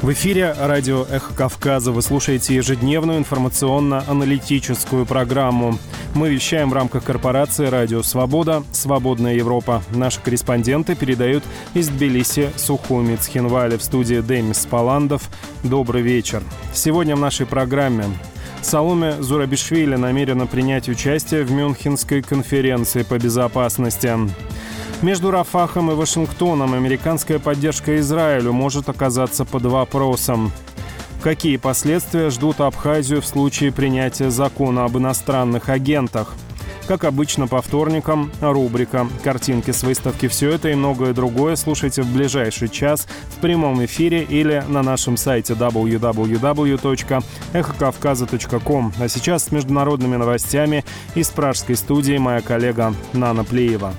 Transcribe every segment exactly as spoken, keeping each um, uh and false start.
В эфире радио «Эхо Кавказа». Вы слушаете ежедневную информационно-аналитическую программу. Мы вещаем в рамках корпорации «Радио Свобода», «Свободная Европа». Наши корреспонденты передают из Тбилиси, Сухуми, Цхинвали. В студии Демис Паландов. Добрый вечер. Сегодня в нашей программе Саломе Зурабишвили намерена принять участие в Мюнхенской конференции по безопасности. Между Рафахом и Вашингтоном американская поддержка Израилю может оказаться под вопросом. Какие последствия ждут Абхазию в случае принятия закона об иностранных агентах? Как обычно, по вторникам рубрика «Картинки с выставки». Все это и многое другое слушайте в ближайший час в прямом эфире или на нашем сайте дабл ю дабл ю дабл ю точка эхо кавказа точка ком. А сейчас с международными новостями из пражской студии моя коллега Нана Плеева.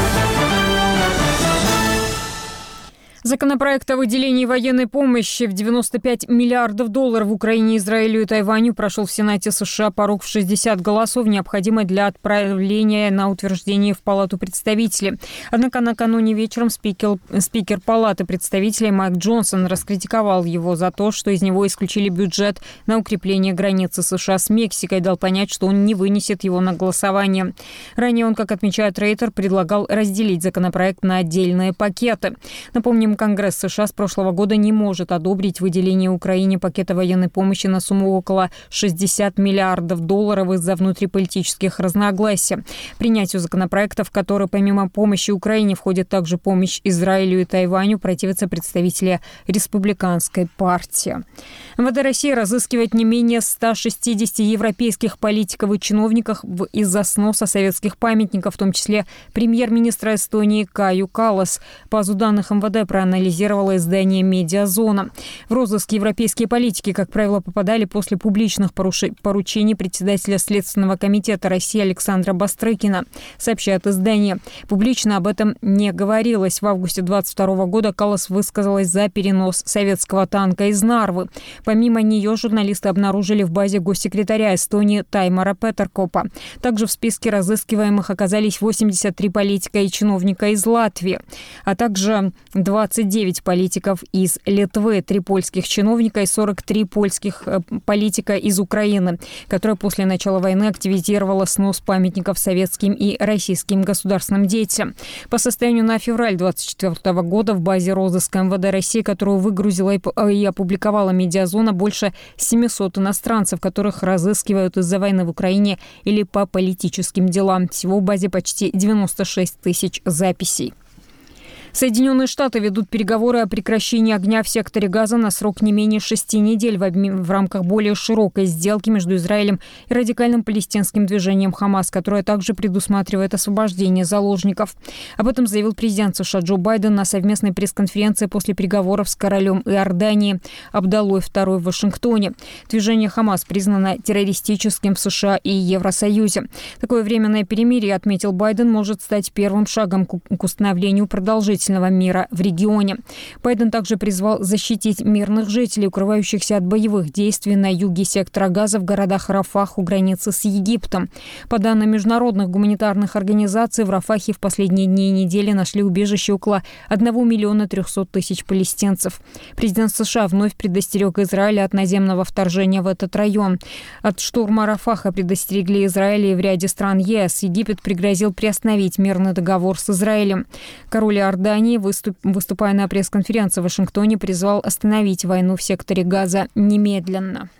Законопроект о выделении военной помощи в девяносто пять миллиардов долларов в Украине, Израилю и Тайваню прошел в Сенате США порог в шестьдесят голосов, необходимый для отправления на утверждение в Палату представителей. Однако накануне вечером спикер, спикер Палаты представителей Майк Джонсон раскритиковал его за то, что из него исключили бюджет на укрепление границы США с Мексикой и дал понять, что он не вынесет его на голосование. Ранее он, как отмечает Рейтер, предлагал разделить законопроект на отдельные пакеты. Напомним, Конгресс США с прошлого года не может одобрить выделение Украине пакета военной помощи на сумму около шестьдесят миллиардов долларов из-за внутриполитических разногласий. Принятию законопроекта, в который помимо помощи Украине входит также помощь Израилю и Тайваню, противятся представители республиканской партии. эм вэ дэ России разыскивает не менее ста шестидесяти европейских политиков и чиновников из-за сноса советских памятников, в том числе премьер-министра Эстонии Кaju Kallas. По базе данных эм вэ дэ проанализировало издание «Медиазона». В розыск европейские политики, как правило, попадали после публичных поручений председателя Следственного комитета России Александра Бастрыкина, сообщает издание. Публично об этом не говорилось. В августе двадцать второго года Kallas высказалась за перенос советского танка из Нарвы. Помимо нее журналисты обнаружили в базе госсекретаря Эстонии Таймара Петеркопа. Также в списке разыскиваемых оказались восемьдесят три политика и чиновника из Латвии, а также двадцать девять политиков из Литвы, три польских чиновника и сорок три польских политика из Украины, которая после начала войны активизировала снос памятников советским и российским государственным деятелям. По состоянию на февраль двадцать четвёртого года в базе розыска эм вэ дэ России, которую выгрузила и опубликовала «Медиазона», больше семисот иностранцев, которых разыскивают из-за войны в Украине или по политическим делам. Всего в базе почти девяносто шесть тысяч записей. Соединенные Штаты ведут переговоры о прекращении огня в секторе Газа на срок не менее шести недель в, обмен... в рамках более широкой сделки между Израилем и радикальным палестинским движением «Хамас», которое также предусматривает освобождение заложников. Об этом заявил президент США Джо Байден на совместной пресс-конференции после переговоров с королем Иордании Абдаллой второй в Вашингтоне. Движение «Хамас» признано террористическим в США и Евросоюзе. Такое временное перемирие, отметил Байден, может стать первым шагом к установлению продолжительности мира в регионе. Байден также призвал защитить мирных жителей, укрывающихся от боевых действий на юге сектора Газа в городах Рафах у границы с Египтом. По данным международных гуманитарных организаций, в Рафахе в последние дни и недели нашли убежище около одного миллиона трехсот тысяч палестинцев. Президент США вновь предостерег Израиль от наземного вторжения в этот район. От штурма Рафаха предостерегли Израиль и в ряде стран ЕС. Египет пригрозил приостановить мирный договор с Израилем. Король Иордании, выступ, выступая на пресс-конференции в Вашингтоне, призвал остановить войну в секторе Газа немедленно.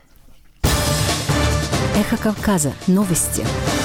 Эхо Кавказа. Новости.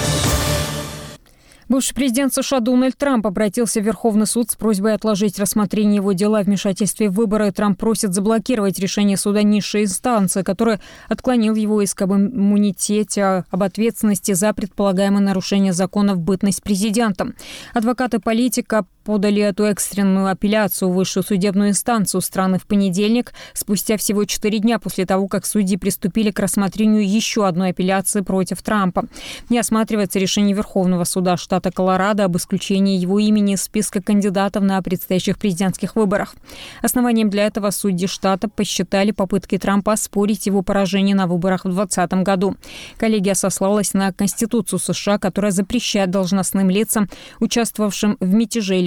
Бывший президент США Дональд Трамп обратился в Верховный суд с просьбой отложить рассмотрение его дела о вмешательстве в выборы. Трамп просит заблокировать решение суда низшей инстанции, который отклонил его иск об иммунитете, об ответственности за предполагаемое нарушение закона в бытность президентом. Адвокаты политика подали эту экстренную апелляцию в высшую судебную инстанцию страны в понедельник, спустя всего четыре дня после того, как судьи приступили к рассмотрению еще одной апелляции против Трампа. Не осматривается решение Верховного суда штата Колорадо об исключении его имени из списка кандидатов на предстоящих президентских выборах. Основанием для этого судьи штата посчитали попытки Трампа оспорить его поражение на выборах в двадцатом году. Коллегия сослалась на Конституцию США, которая запрещает должностным лицам, участвовавшим в мятеже или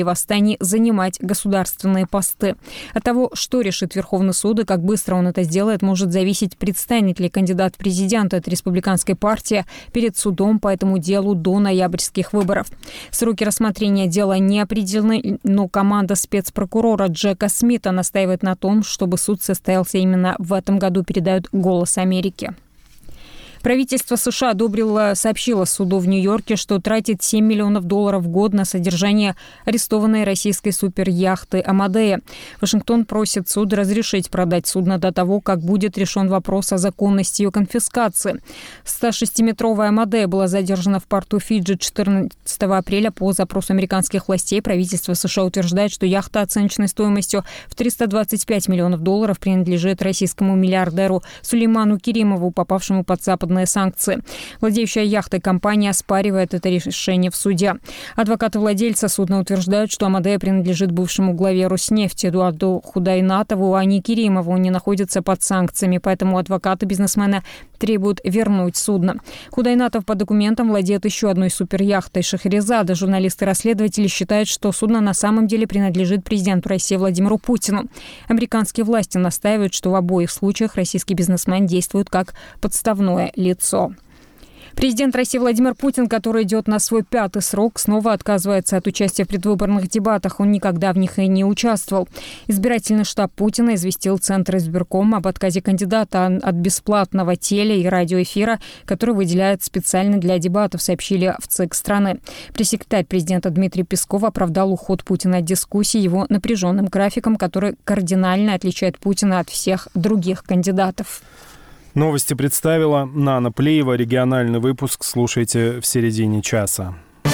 восстаний занимать государственные посты. От того, что решит Верховный суд и как быстро он это сделает, может зависеть, предстанет ли кандидат в президенты от республиканской партии перед судом по этому делу до ноябрьских выборов. Сроки рассмотрения дела не определены, но команда спецпрокурора Джека Смита настаивает на том, чтобы суд состоялся именно в этом году, передает «Голос Америки». Правительство США одобрило, сообщило суду в Нью-Йорке, что тратит семь миллионов долларов в год на содержание арестованной российской суперяхты «Амадея». Вашингтон просит суд разрешить продать судно до того, как будет решен вопрос о законности ее конфискации. сто шестиметровая «Амадея» была задержана в порту Фиджи четырнадцатого апреля по запросу американских властей. Правительство США утверждает, что яхта оценочной стоимостью в триста двадцать пять миллионов долларов принадлежит российскому миллиардеру Сулейману Керимову, попавшему под западные санкции. Владеющая яхтой компания оспаривает это решение в суде. Адвокаты владельца судна утверждают, что «Амадея» принадлежит бывшему главе Роснефти Эдуарду Худайнатову, а не Керимову, не находится под санкциями, поэтому адвокаты бизнесмена требуют вернуть судно. Худайнатов по документам владеет еще одной суперяхтой «Шахерезада». Журналисты-расследователи считают, что судно на самом деле принадлежит президенту России Владимиру Путину. Американские власти настаивают, что в обоих случаях российский бизнесмен действует как подставное лицо. Президент России Владимир Путин, который идет на свой пятый срок, снова отказывается от участия в предвыборных дебатах. Он никогда в них и не участвовал. Избирательный штаб Путина известил Центр избирком об отказе кандидата от бесплатного теле- и радиоэфира, который выделяют специально для дебатов, сообщили в ЦИК страны. Пресс-секретарь президента Дмитрий Песков оправдал уход Путина от дискуссий его напряженным графиком, который кардинально отличает Путина от всех других кандидатов. Новости представила Нана Плеева. Региональный выпуск слушайте в середине часа.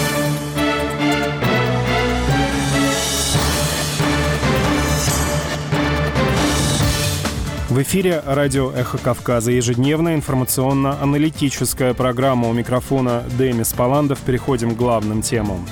В эфире радио «Эхо Кавказа». Ежедневная информационно-аналитическая программа. У микрофона Демис Паландов. Переходим к главным темам.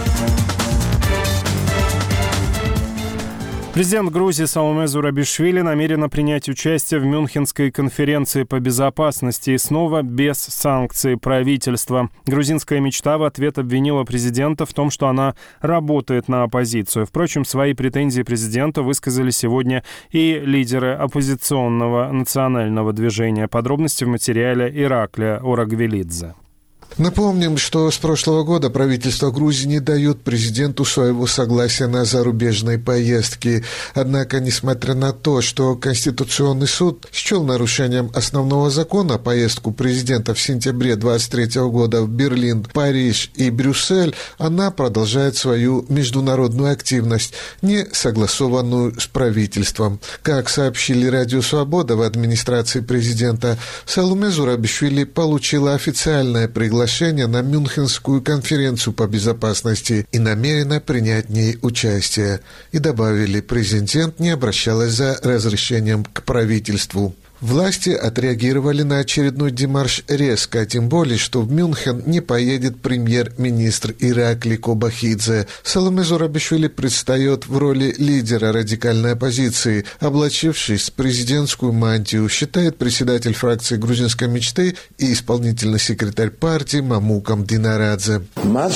Президент Грузии Саломе Зурабишвили намерена принять участие в Мюнхенской конференции по безопасности и снова без санкций правительства. Грузинская мечта в ответ обвинила президента в том, что она работает на оппозицию. Впрочем, свои претензии президенту высказали сегодня и лидеры оппозиционного национального движения. Подробности в материале Ираклия Орагвелидзе. Напомним, что с прошлого года правительство Грузии не дает президенту своего согласия на зарубежные поездки. Однако, несмотря на то, что Конституционный суд счел нарушением основного закона поездку президента в сентябре двадцать третьего года в Берлин, Париж и Брюссель, она продолжает свою международную активность, не согласованную с правительством. Как сообщили Радио Свобода в администрации президента, Саломе Зурабишвили получила официальное приглашение на Мюнхенскую конференцию по безопасности и намерена принять в ней участие. И добавили, президент не обращалась за разрешением к правительству. Власти отреагировали на очередной демарш резко, тем более, что в Мюнхен не поедет премьер-министр Иракли Кобахидзе. Саломе Зурабишвили предстает в роли лидера радикальной оппозиции, облачившись в президентскую мантию, считает председатель фракции грузинской мечты и исполнительный секретарь партии Мамукам Динарадзе. Она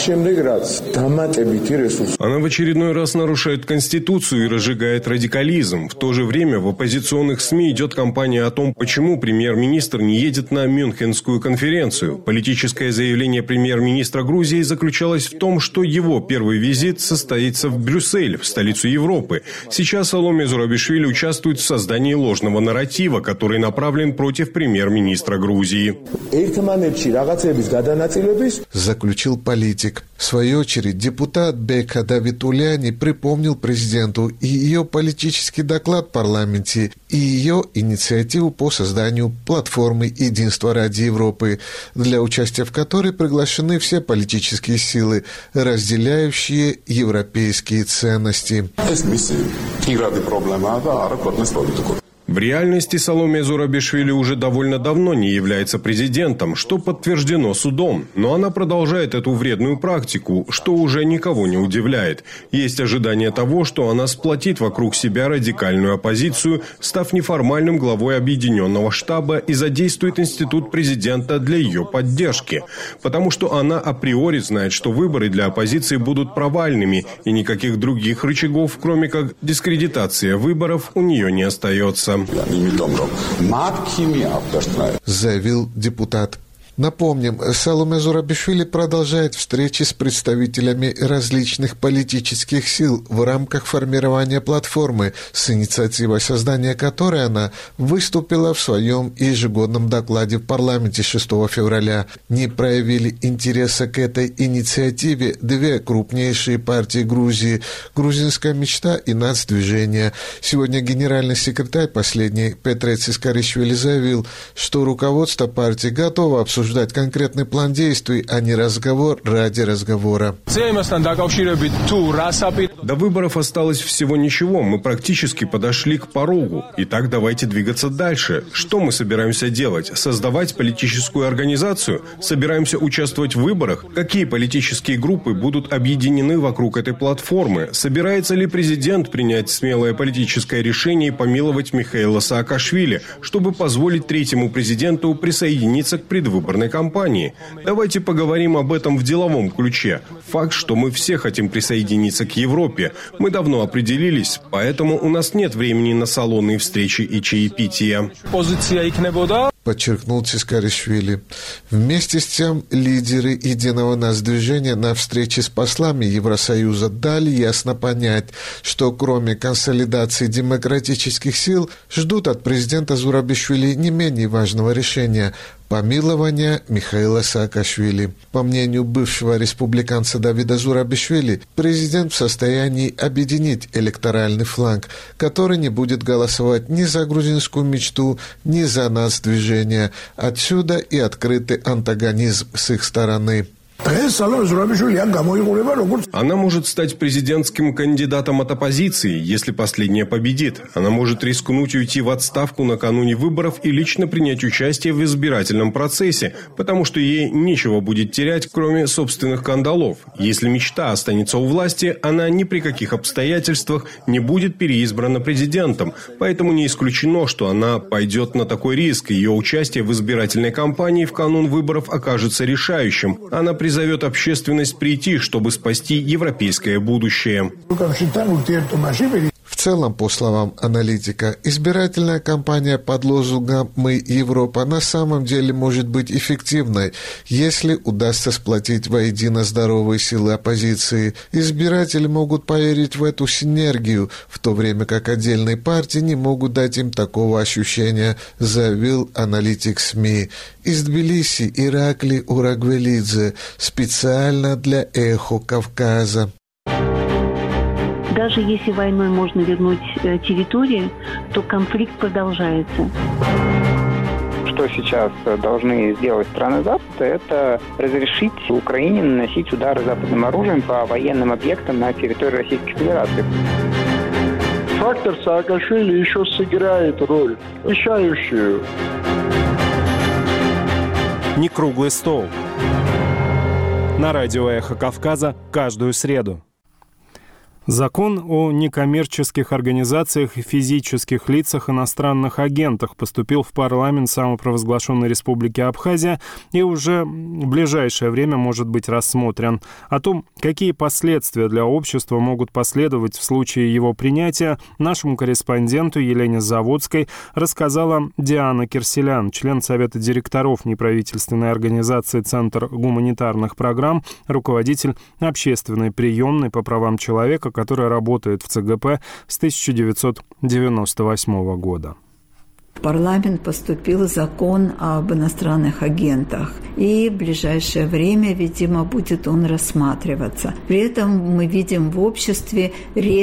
в очередной раз нарушает Конституцию и разжигает радикализм. В то же время в оппозиционных СМИ идет кампания о о том, почему премьер-министр не едет на Мюнхенскую конференцию. Политическое заявление премьер-министра Грузии заключалось в том, что его первый визит состоится в Брюссель, в столицу Европы. Сейчас Саломе Зурабишвили участвует в создании ложного нарратива, который направлен против премьер-министра Грузии. Заключил политик. В свою очередь, депутат Бека Давитуляни припомнил президенту и ее политический доклад в парламенте, и ее инициативу по созданию платформы «Единство ради Европы», для участия в которой приглашены все политические силы, разделяющие европейские ценности. В реальности Саломе Зурабишвили уже довольно давно не является президентом, что подтверждено судом, но она продолжает эту вредную практику, что уже никого не удивляет. Есть ожидание того, что она сплотит вокруг себя радикальную оппозицию, став неформальным главой объединенного штаба, и задействует институт президента для ее поддержки. Потому что она априори знает, что выборы для оппозиции будут провальными, и никаких других рычагов, кроме как дискредитация выборов, у нее не остается. Заявил депутат. Напомним, Саломе Зурабишвили продолжает встречи с представителями различных политических сил в рамках формирования платформы, с инициативой создания которой она выступила в своем ежегодном докладе в парламенте шестого февраля. Не проявили интереса к этой инициативе две крупнейшие партии Грузии – «Грузинская мечта» и «Нацдвижение». Сегодня генеральный секретарь последней Петрец Искаришвили заявил, что руководство партии готово обсуждать обсуждать конкретный план действий, а не разговор ради разговора. До выборов осталось всего ничего, мы практически подошли к порогу. Итак, давайте двигаться дальше. Что мы собираемся делать? Создавать политическую организацию? Собираемся участвовать в выборах? Какие политические группы будут объединены вокруг этой платформы? Собирается ли президент принять смелое политическое решение и помиловать Михаила Саакашвили, чтобы позволить третьему президенту присоединиться к предвыборной кампании? Давайте поговорим об этом в деловом ключе. Факт, что мы все хотим присоединиться к Европе. Мы давно определились, поэтому у нас нет времени на салонные встречи и чаепития. Подчеркнул Цискаришвили. Вместе с тем, лидеры единого Нацдвижения на встрече с послами Евросоюза дали ясно понять, что кроме консолидации демократических сил ждут от президента Зурабишвили не менее важного решения – помилования Михаила Саакашвили. По мнению бывшего республиканца Давида Зурабишвили, президент в состоянии объединить электоральный фланг, который не будет голосовать ни за грузинскую мечту, ни за Нацдвижение. Отсюда и открытый антагонизм с их стороны. Она может стать президентским кандидатом от оппозиции, если последняя победит. Она может рискнуть уйти в отставку накануне выборов и лично принять участие в избирательном процессе, потому что ей нечего будет терять, кроме собственных кандалов. Если мечта останется у власти, она ни при каких обстоятельствах не будет переизбрана президентом. Поэтому не исключено, что она пойдет на такой риск. Ее участие в избирательной кампании в канун выборов окажется решающим. Она призовет общественность прийти, чтобы спасти европейское будущее. В целом, по словам аналитика, избирательная кампания под лозунгом «Мы Европа» на самом деле может быть эффективной, если удастся сплотить воедино здоровые силы оппозиции. Избиратели могут поверить в эту синергию, в то время как отдельные партии не могут дать им такого ощущения, заявил аналитик СМИ. Из Тбилиси Иракли Урагвелидзе специально для «Эхо Кавказа». Даже если войной можно вернуть территории, то конфликт продолжается. Что сейчас должны сделать страны Запада, это разрешить Украине наносить удары западным оружием по военным объектам на территории Российской Федерации. Фактор Саакашвили еще сыграет роль, решающую. Не круглый стол. На радио «Эхо Кавказа» каждую среду. Закон о некоммерческих организациях и физических лицах иностранных агентах поступил в парламент самопровозглашенной Республики Абхазия и уже в ближайшее время может быть рассмотрен. О том, какие последствия для общества могут последовать в случае его принятия, нашему корреспонденту Елене Заводской рассказала Диана Кирселян, член Совета директоров неправительственной организации «Центр гуманитарных программ», руководитель общественной приемной по правам человека, которая работает в ЦГП с тысяча девятьсот девяносто восьмого года. В парламент поступил закон об иностранных агентах, и в ближайшее время, видимо, будет он рассматриваться. При этом мы видим в обществе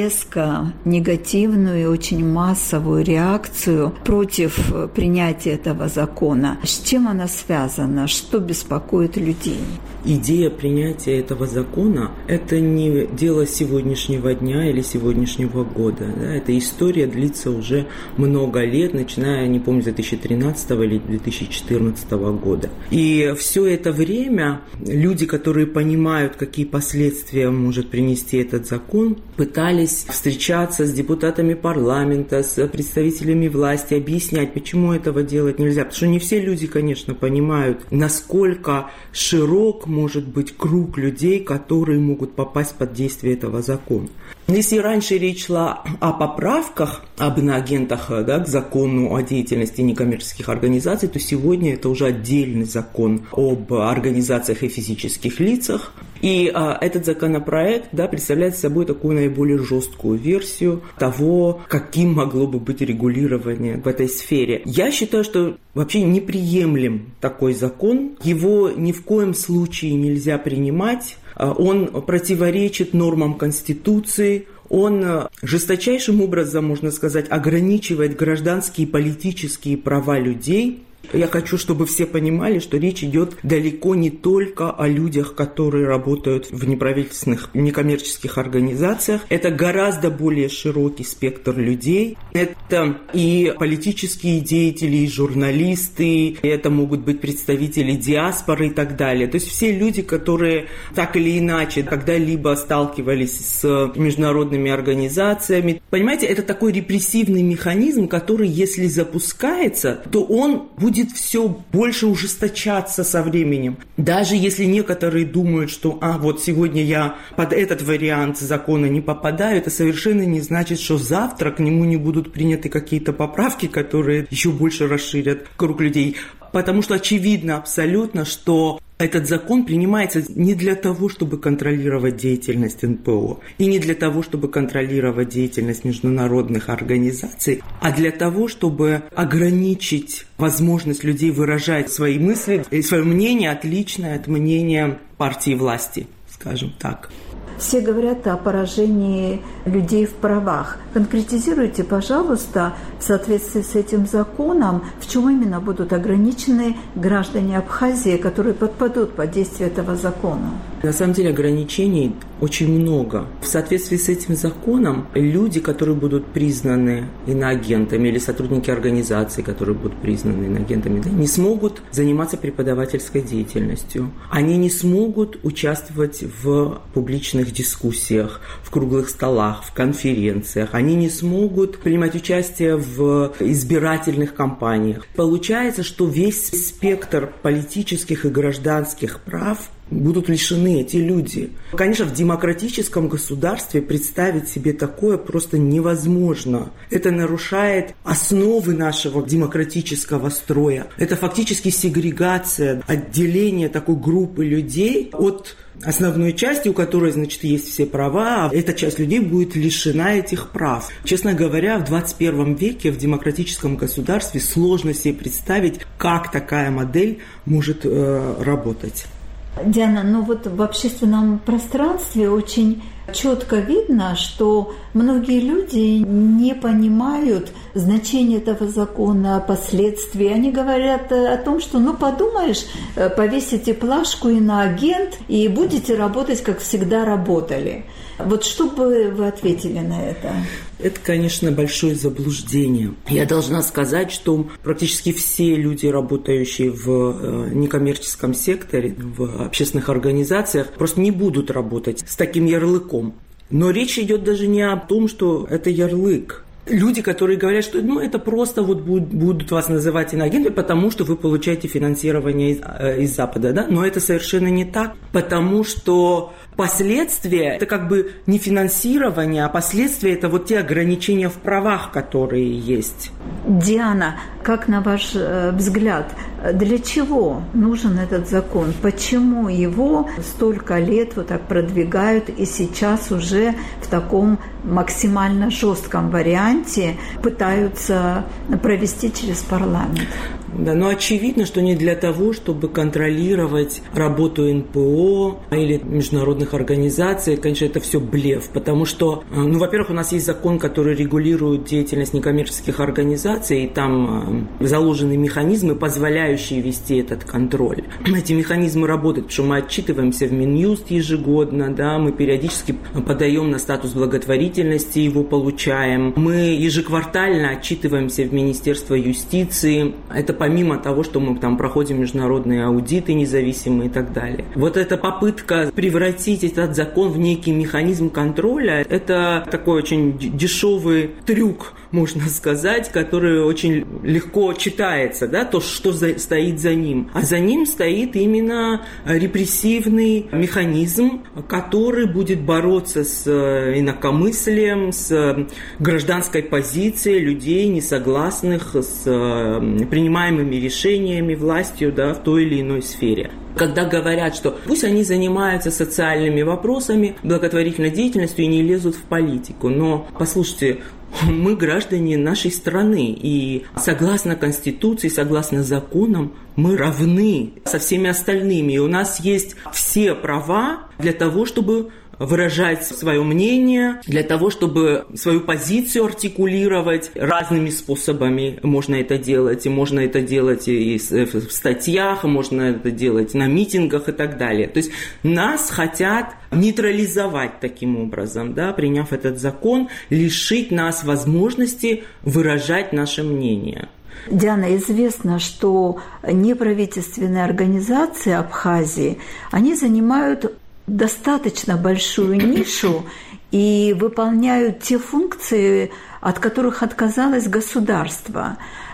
резко негативную и очень массовую реакцию против принятия этого закона. С чем она связана? Что беспокоит людей? Идея принятия этого закона – это не дело сегодняшнего дня или сегодняшнего года. Да? Эта история длится уже много лет, начиная, не помню, с две тысячи тринадцатого или две тысячи четырнадцатого года. И все это время люди, которые понимают, какие последствия может принести этот закон, пытались встречаться с депутатами парламента, с представителями власти, объяснять, почему этого делать нельзя. Потому что не все люди, конечно, понимают, насколько широк может быть круг людей, которые могут попасть под действие этого закона. Если раньше речь шла о поправках, об иноагентах, да, к закону о деятельности некоммерческих организаций, то сегодня это уже отдельный закон об организациях и физических лицах. И а, этот законопроект, да, представляет собой такую наиболее жесткую версию того, каким могло бы быть регулирование в этой сфере. Я считаю, что вообще неприемлем такой закон. Его ни в коем случае нельзя принимать. Он противоречит нормам Конституции. Он жесточайшим образом, можно сказать, ограничивает гражданские и политические права людей. Я хочу, чтобы все понимали, что речь идет далеко не только о людях, которые работают в неправительственных, некоммерческих организациях. Это гораздо более широкий спектр людей. Это и политические деятели, и журналисты, это могут быть представители диаспоры и так далее. То есть все люди, которые так или иначе когда-либо сталкивались с международными организациями. Понимаете, это такой репрессивный механизм, который, если запускается, то он будет будет все больше ужесточаться со временем. Даже если некоторые думают, что а, вот сегодня я под этот вариант закона не попадаю, это совершенно не значит, что завтра к нему не будут приняты какие-то поправки, которые еще больше расширят круг людей. Потому что очевидно абсолютно, что этот закон принимается не для того, чтобы контролировать деятельность эн пэ о, и не для того, чтобы контролировать деятельность международных организаций, а для того, чтобы ограничить возможность людей выражать свои мысли и свое мнение, отличное от мнения партии власти, скажем так. Все говорят о поражении людей в правах. Конкретизируйте, пожалуйста, в соответствии с этим законом, в чем именно будут ограничены граждане Абхазии, которые подпадут под действие этого закона? На самом деле ограничений очень много. В соответствии с этим законом люди, которые будут признаны иноагентами, или сотрудники организаций, которые будут признаны иноагентами, да, не смогут заниматься преподавательской деятельностью. Они не смогут участвовать в публичных дискуссиях, в круглых столах, в конференциях. Они не смогут принимать участие в избирательных кампаниях. Получается, что весь спектр политических и гражданских прав будут лишены эти люди. Конечно, в демократическом государстве представить себе такое просто невозможно. Это нарушает основы нашего демократического строя. Это фактически сегрегация, отделение такой группы людей от основной части, у которой, значит, есть все права, а эта часть людей будет лишена этих прав. Честно говоря, в двадцать первом веке в демократическом государстве сложно себе представить, как такая модель может э, работать. Диана, ну вот в общественном пространстве очень четко видно, что многие люди не понимают значение этого закона, последствий. Они говорят о том, что, ну, подумаешь, повесите плашку иноагент и будете работать, как всегда работали. Вот что бы вы ответили на это? Это, конечно, большое заблуждение. Я должна сказать, что практически все люди, работающие в некоммерческом секторе, в общественных организациях, просто не будут работать с таким ярлыком. Но речь идет даже не о том, что это ярлык. Люди, которые говорят, что ну, это просто вот будут, будут вас называть иноагентами, потому что вы получаете финансирование из, из Запада. Да? Но это совершенно не так, потому что последствия – это как бы не финансирование, а последствия – это вот те ограничения в правах, которые есть. Диана, Как, на ваш взгляд, для чего нужен этот закон? Почему его столько лет вот так продвигают и сейчас уже в таком максимально жестком варианте пытаются провести через парламент? Да, но очевидно, что не для того, чтобы контролировать работу эн пэ о или международных организаций. Конечно, это все блеф, потому что, ну, во-первых, у нас есть закон, который регулирует деятельность некоммерческих организаций, и там заложены механизмы, позволяющие вести этот контроль. Эти механизмы работают, потому что мы отчитываемся в Минюст ежегодно, да, мы периодически подаем на статус благотворительности, его получаем. Мы ежеквартально отчитываемся в Министерство юстиции. Это помимо того, что мы там проходим международные аудиты независимые и так далее. Вот эта попытка превратить этот закон в некий механизм контроля, это такой очень дешевый трюк, можно сказать, который очень легко читается, да, то, что за, стоит за ним. А за ним стоит именно репрессивный механизм, который будет бороться с инакомыслием, с гражданской позицией людей, несогласных с принимаемыми решениями властью, да, в той или иной сфере. Когда говорят, что пусть они занимаются социальными вопросами, благотворительной деятельностью и не лезут в политику. Но, послушайте, мы граждане нашей страны, и согласно Конституции, согласно законам, мы равны со всеми остальными. И у нас есть все права для того, чтобы выражать свое мнение, для того, чтобы свою позицию артикулировать разными способами. Можно это делать, и можно это делать и в статьях, можно это делать на митингах и так далее. То есть нас хотят нейтрализовать таким образом, да, приняв этот закон, лишить нас возможности выражать наше мнение. Диана, известно, что неправительственные организации Абхазии, они занимают достаточно большую нишу и выполняют те функции, от которых отказалось государство.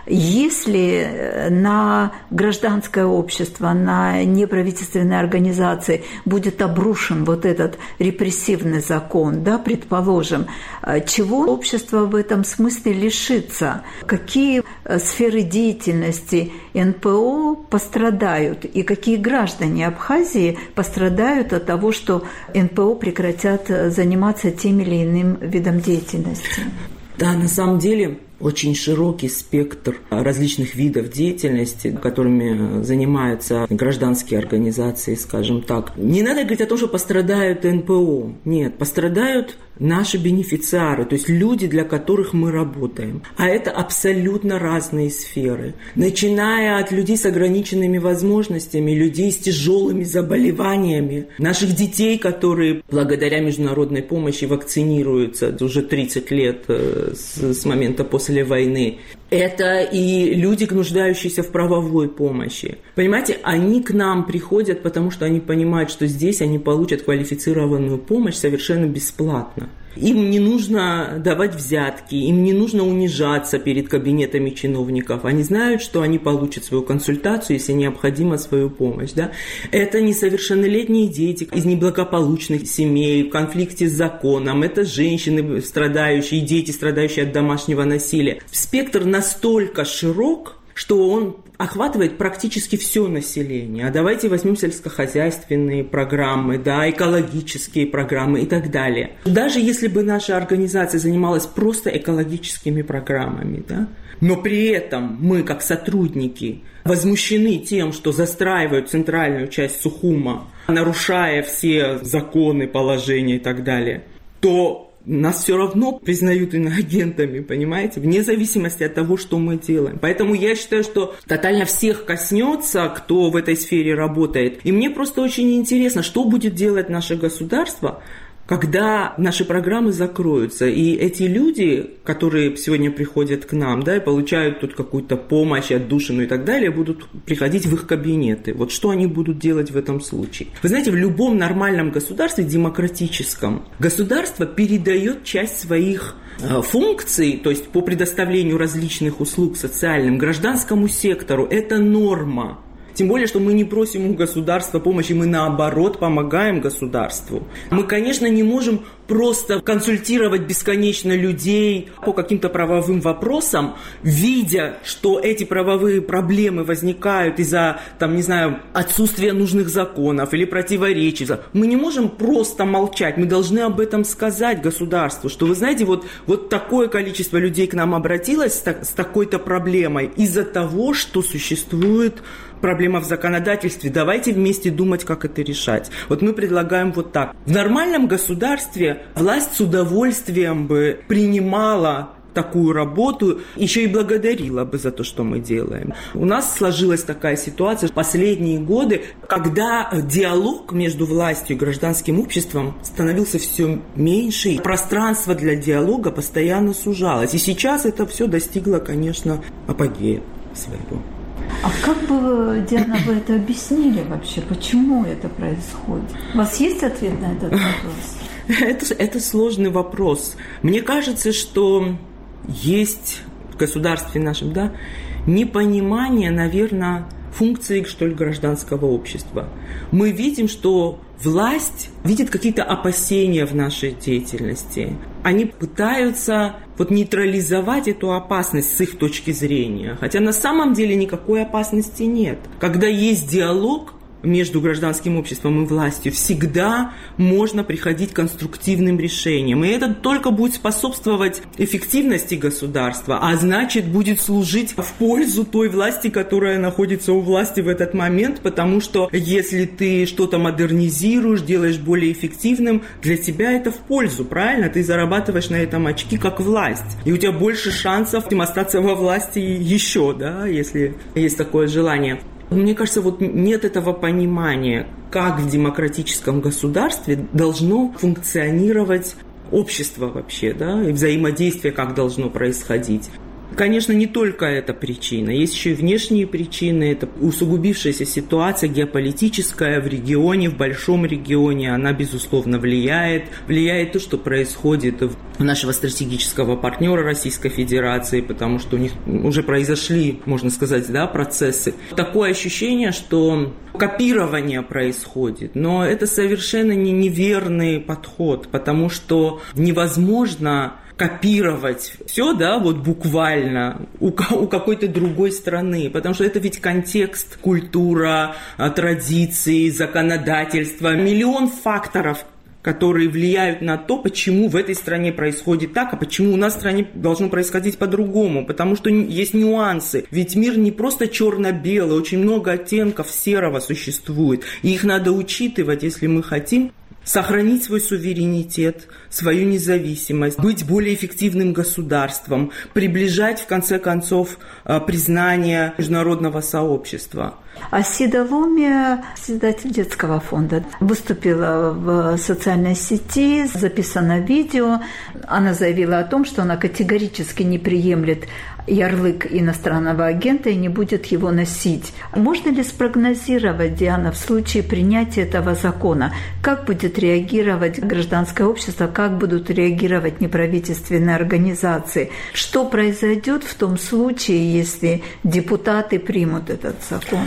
Если на гражданское общество, на неправительственные организации будет обрушен вот этот репрессивный закон, да, предположим, чего общество в этом смысле лишится? Какие сферы деятельности эн пэ о пострадают и какие граждане Абхазии пострадают от того, что эн пэ о прекратят заниматься тем или иным видом деятельности? Да, на самом деле очень широкий спектр различных видов деятельности, которыми занимаются гражданские организации, скажем так. Не надо говорить о том, что пострадают эн пэ о. Нет, пострадают наши бенефициары, то есть люди, для которых мы работаем. А это абсолютно разные сферы. Начиная от людей с ограниченными возможностями, людей с тяжелыми заболеваниями, наших детей, которые благодаря международной помощи вакцинируются уже тридцать лет с, с момента после После войны. Это и люди, нуждающиеся в правовой помощи. Понимаете, они к нам приходят, потому что они понимают, что здесь они получат квалифицированную помощь совершенно бесплатно. Им не нужно давать взятки, им не нужно унижаться перед кабинетами чиновников. Они знают, что они получат свою консультацию, если необходима свою помощь. Да? Это несовершеннолетние дети из неблагополучных семей, в конфликте с законом. Это женщины, страдающие, дети, страдающие от домашнего насилия. Спектр настолько широк, что он охватывает практически все население. А давайте возьмем сельскохозяйственные программы, да, экологические программы и так далее. Даже если бы наша организация занималась просто экологическими программами, да, но при этом мы, как сотрудники, возмущены тем, что застраивают центральную часть Сухума, нарушая все законы, положения и так далее, то нас все равно признают иноагентами, понимаете, вне зависимости от того, что мы делаем. Поэтому я считаю, что тотально всех коснется, кто в этой сфере работает. И мне просто очень интересно, что будет делать наше государство, когда наши программы закроются, и эти люди, которые сегодня приходят к нам, да, и получают тут какую-то помощь, отдушину и так далее, будут приходить в их кабинеты. Вот что они будут делать в этом случае? Вы знаете, в любом нормальном государстве, демократическом, государство передает часть своих функций, то есть по предоставлению различных услуг социальным, гражданскому сектору. Это норма. Тем более, что мы не просим у государства помощи, мы наоборот помогаем государству. Мы, конечно, не можем просто консультировать бесконечно людей по каким-то правовым вопросам, видя, что эти правовые проблемы возникают из-за, там, не знаю, отсутствия нужных законов или противоречий. Мы не можем просто молчать, мы должны об этом сказать государству, что, вы знаете, вот, вот такое количество людей к нам обратилось с, так, с такой-то проблемой из-за того, что существует проблема в законодательстве. Давайте вместе думать, как это решать. Вот мы предлагаем вот так. В нормальном государстве власть с удовольствием бы принимала такую работу, еще и благодарила бы за то, что мы делаем. У нас сложилась такая ситуация в последние годы, когда диалог между властью и гражданским обществом становился все меньше, и пространство для диалога постоянно сужалось. И сейчас это все достигло, конечно, апогея своего. А как бы, Диана, вы это объяснили вообще? Почему это происходит? У вас есть ответ на этот вопрос? Это, это сложный вопрос. Мне кажется, что есть в государстве нашем, да, непонимание, наверное, функции, что ли, гражданского общества. Мы видим, что власть видит какие-то опасения в нашей деятельности. Они пытаются вот нейтрализовать эту опасность с их точки зрения. Хотя на самом деле никакой опасности нет. Когда есть диалог между гражданским обществом и властью, всегда можно приходить к конструктивным решениям. И это только будет способствовать эффективности государства, а значит, будет служить в пользу той власти, которая находится у власти в этот момент, потому что если ты что-то модернизируешь, делаешь более эффективным, для тебя это в пользу, правильно? Ты зарабатываешь на этом очки как власть. И у тебя больше шансов остаться во власти еще, да, если есть такое желание. Мне кажется, вот нет этого понимания, как в демократическом государстве должно функционировать общество вообще, да, и взаимодействие как должно происходить. Конечно, не только эта причина, есть еще и внешние причины. Это усугубившаяся ситуация геополитическая в регионе, в большом регионе, она, безусловно, влияет. Влияет то, что происходит у нашего стратегического партнера Российской Федерации, потому что у них уже произошли, можно сказать, да, процессы. Такое ощущение, что копирование происходит, но это совершенно не неверный подход, потому что невозможно копировать все, да, вот буквально у, у какой-то другой страны, потому что это ведь контекст, культура, традиции, законодательство, миллион факторов, которые влияют на то, почему в этой стране происходит так, а почему у нас в стране должно происходить по-другому, потому что есть нюансы. Ведь мир не просто черно-белый, очень много оттенков серого существует, и их надо учитывать, если мы хотим сохранить свой суверенитет, свою независимость, быть более эффективным государством, приближать, в конце концов, признание международного сообщества. Асида Ломи, председатель детского фонда, выступила в социальной сети, записано видео. Она заявила о том, что она категорически не приемлет ярлык иностранного агента и не будет его носить. Можно ли спрогнозировать, Диана, в случае принятия этого закона, как будет реагировать гражданское общество, как будут реагировать неправительственные организации? Что произойдет в том случае, если депутаты примут этот закон?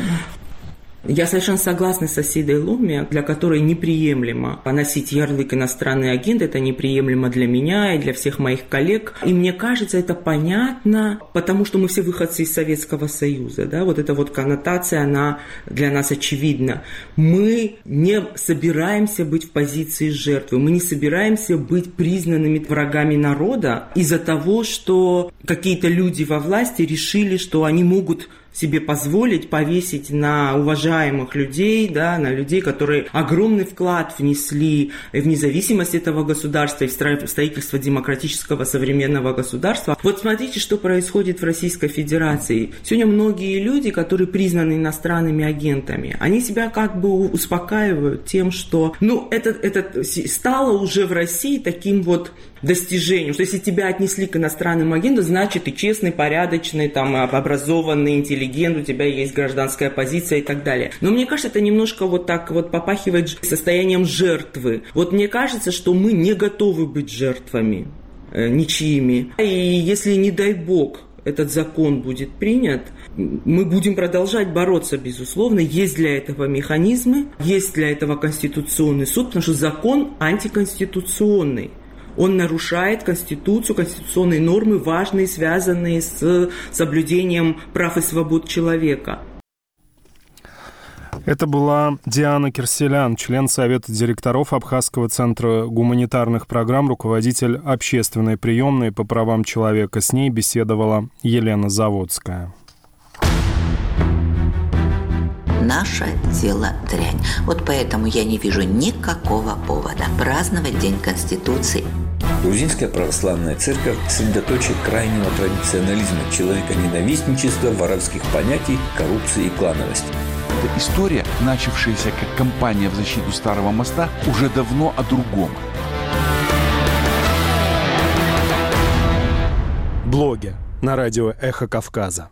Я совершенно согласна с Асидой Ломи, для которой неприемлемо носить ярлык «иностранный агент». Это неприемлемо для меня и для всех моих коллег. И мне кажется, это понятно, потому что мы все выходцы из Советского Союза. Да? Вот эта вот коннотация, она для нас очевидна. Мы не собираемся быть в позиции жертвы. Мы не собираемся быть признанными врагами народа из-за того, что какие-то люди во власти решили, что они могут себе позволить повесить на уважаемых людей, да, на людей, которые огромный вклад внесли в независимость этого государства и в строительство демократического современного государства. Вот смотрите, что происходит в Российской Федерации. Сегодня многие люди, которые признаны иностранными агентами, они себя как бы успокаивают тем, что ну, это, это стало уже в России таким вот достижением, что если тебя отнесли к иностранному агенту, значит ты честный, порядочный, там, образованный, интеллигент, у тебя есть гражданская позиция и так далее. Но мне кажется, это немножко вот так вот попахивает состоянием жертвы. Вот мне кажется, что мы не готовы быть жертвами э, ничьими. И если, не дай бог, этот закон будет принят, мы будем продолжать бороться, безусловно. Есть для этого механизмы, есть для этого Конституционный суд, потому что закон антиконституционный. Он нарушает Конституцию, конституционные нормы, важные, связанные с соблюдением прав и свобод человека. Это была Диана Кирселян, член Совета директоров Абхазского центра гуманитарных программ, руководитель общественной приемной по правам человека. С ней беседовала Елена Заводская. Наше дело дрянь. Вот поэтому я не вижу никакого повода праздновать День Конституции. Грузинская православная церковь – средоточие крайнего традиционализма, человеконенавистничества, воровских понятий, коррупции и клановости. Эта история, начавшаяся как кампания в защиту Старого моста, уже давно о другом. Блоги на радио «Эхо Кавказа».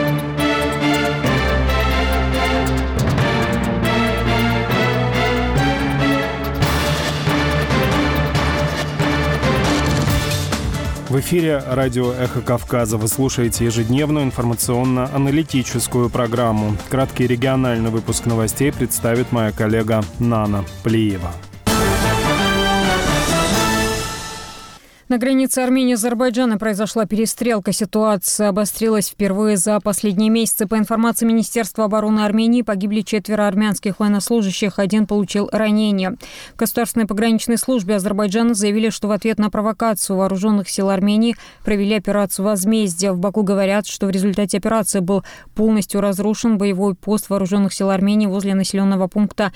В эфире радио «Эхо Кавказа». Вы слушаете ежедневную информационно-аналитическую программу. Краткий региональный выпуск новостей представит моя коллега Нана Плиева. На границе Армении и Азербайджана произошла перестрелка. Ситуация обострилась впервые за последние месяцы. По информации Министерства обороны Армении, погибли четверо армянских военнослужащих, один получил ранение. В Государственной пограничной службе Азербайджана заявили, что в ответ на провокацию вооруженных сил Армении провели операцию «Возмездие». В Баку говорят, что в результате операции был полностью разрушен боевой пост вооруженных сил Армении возле населенного пункта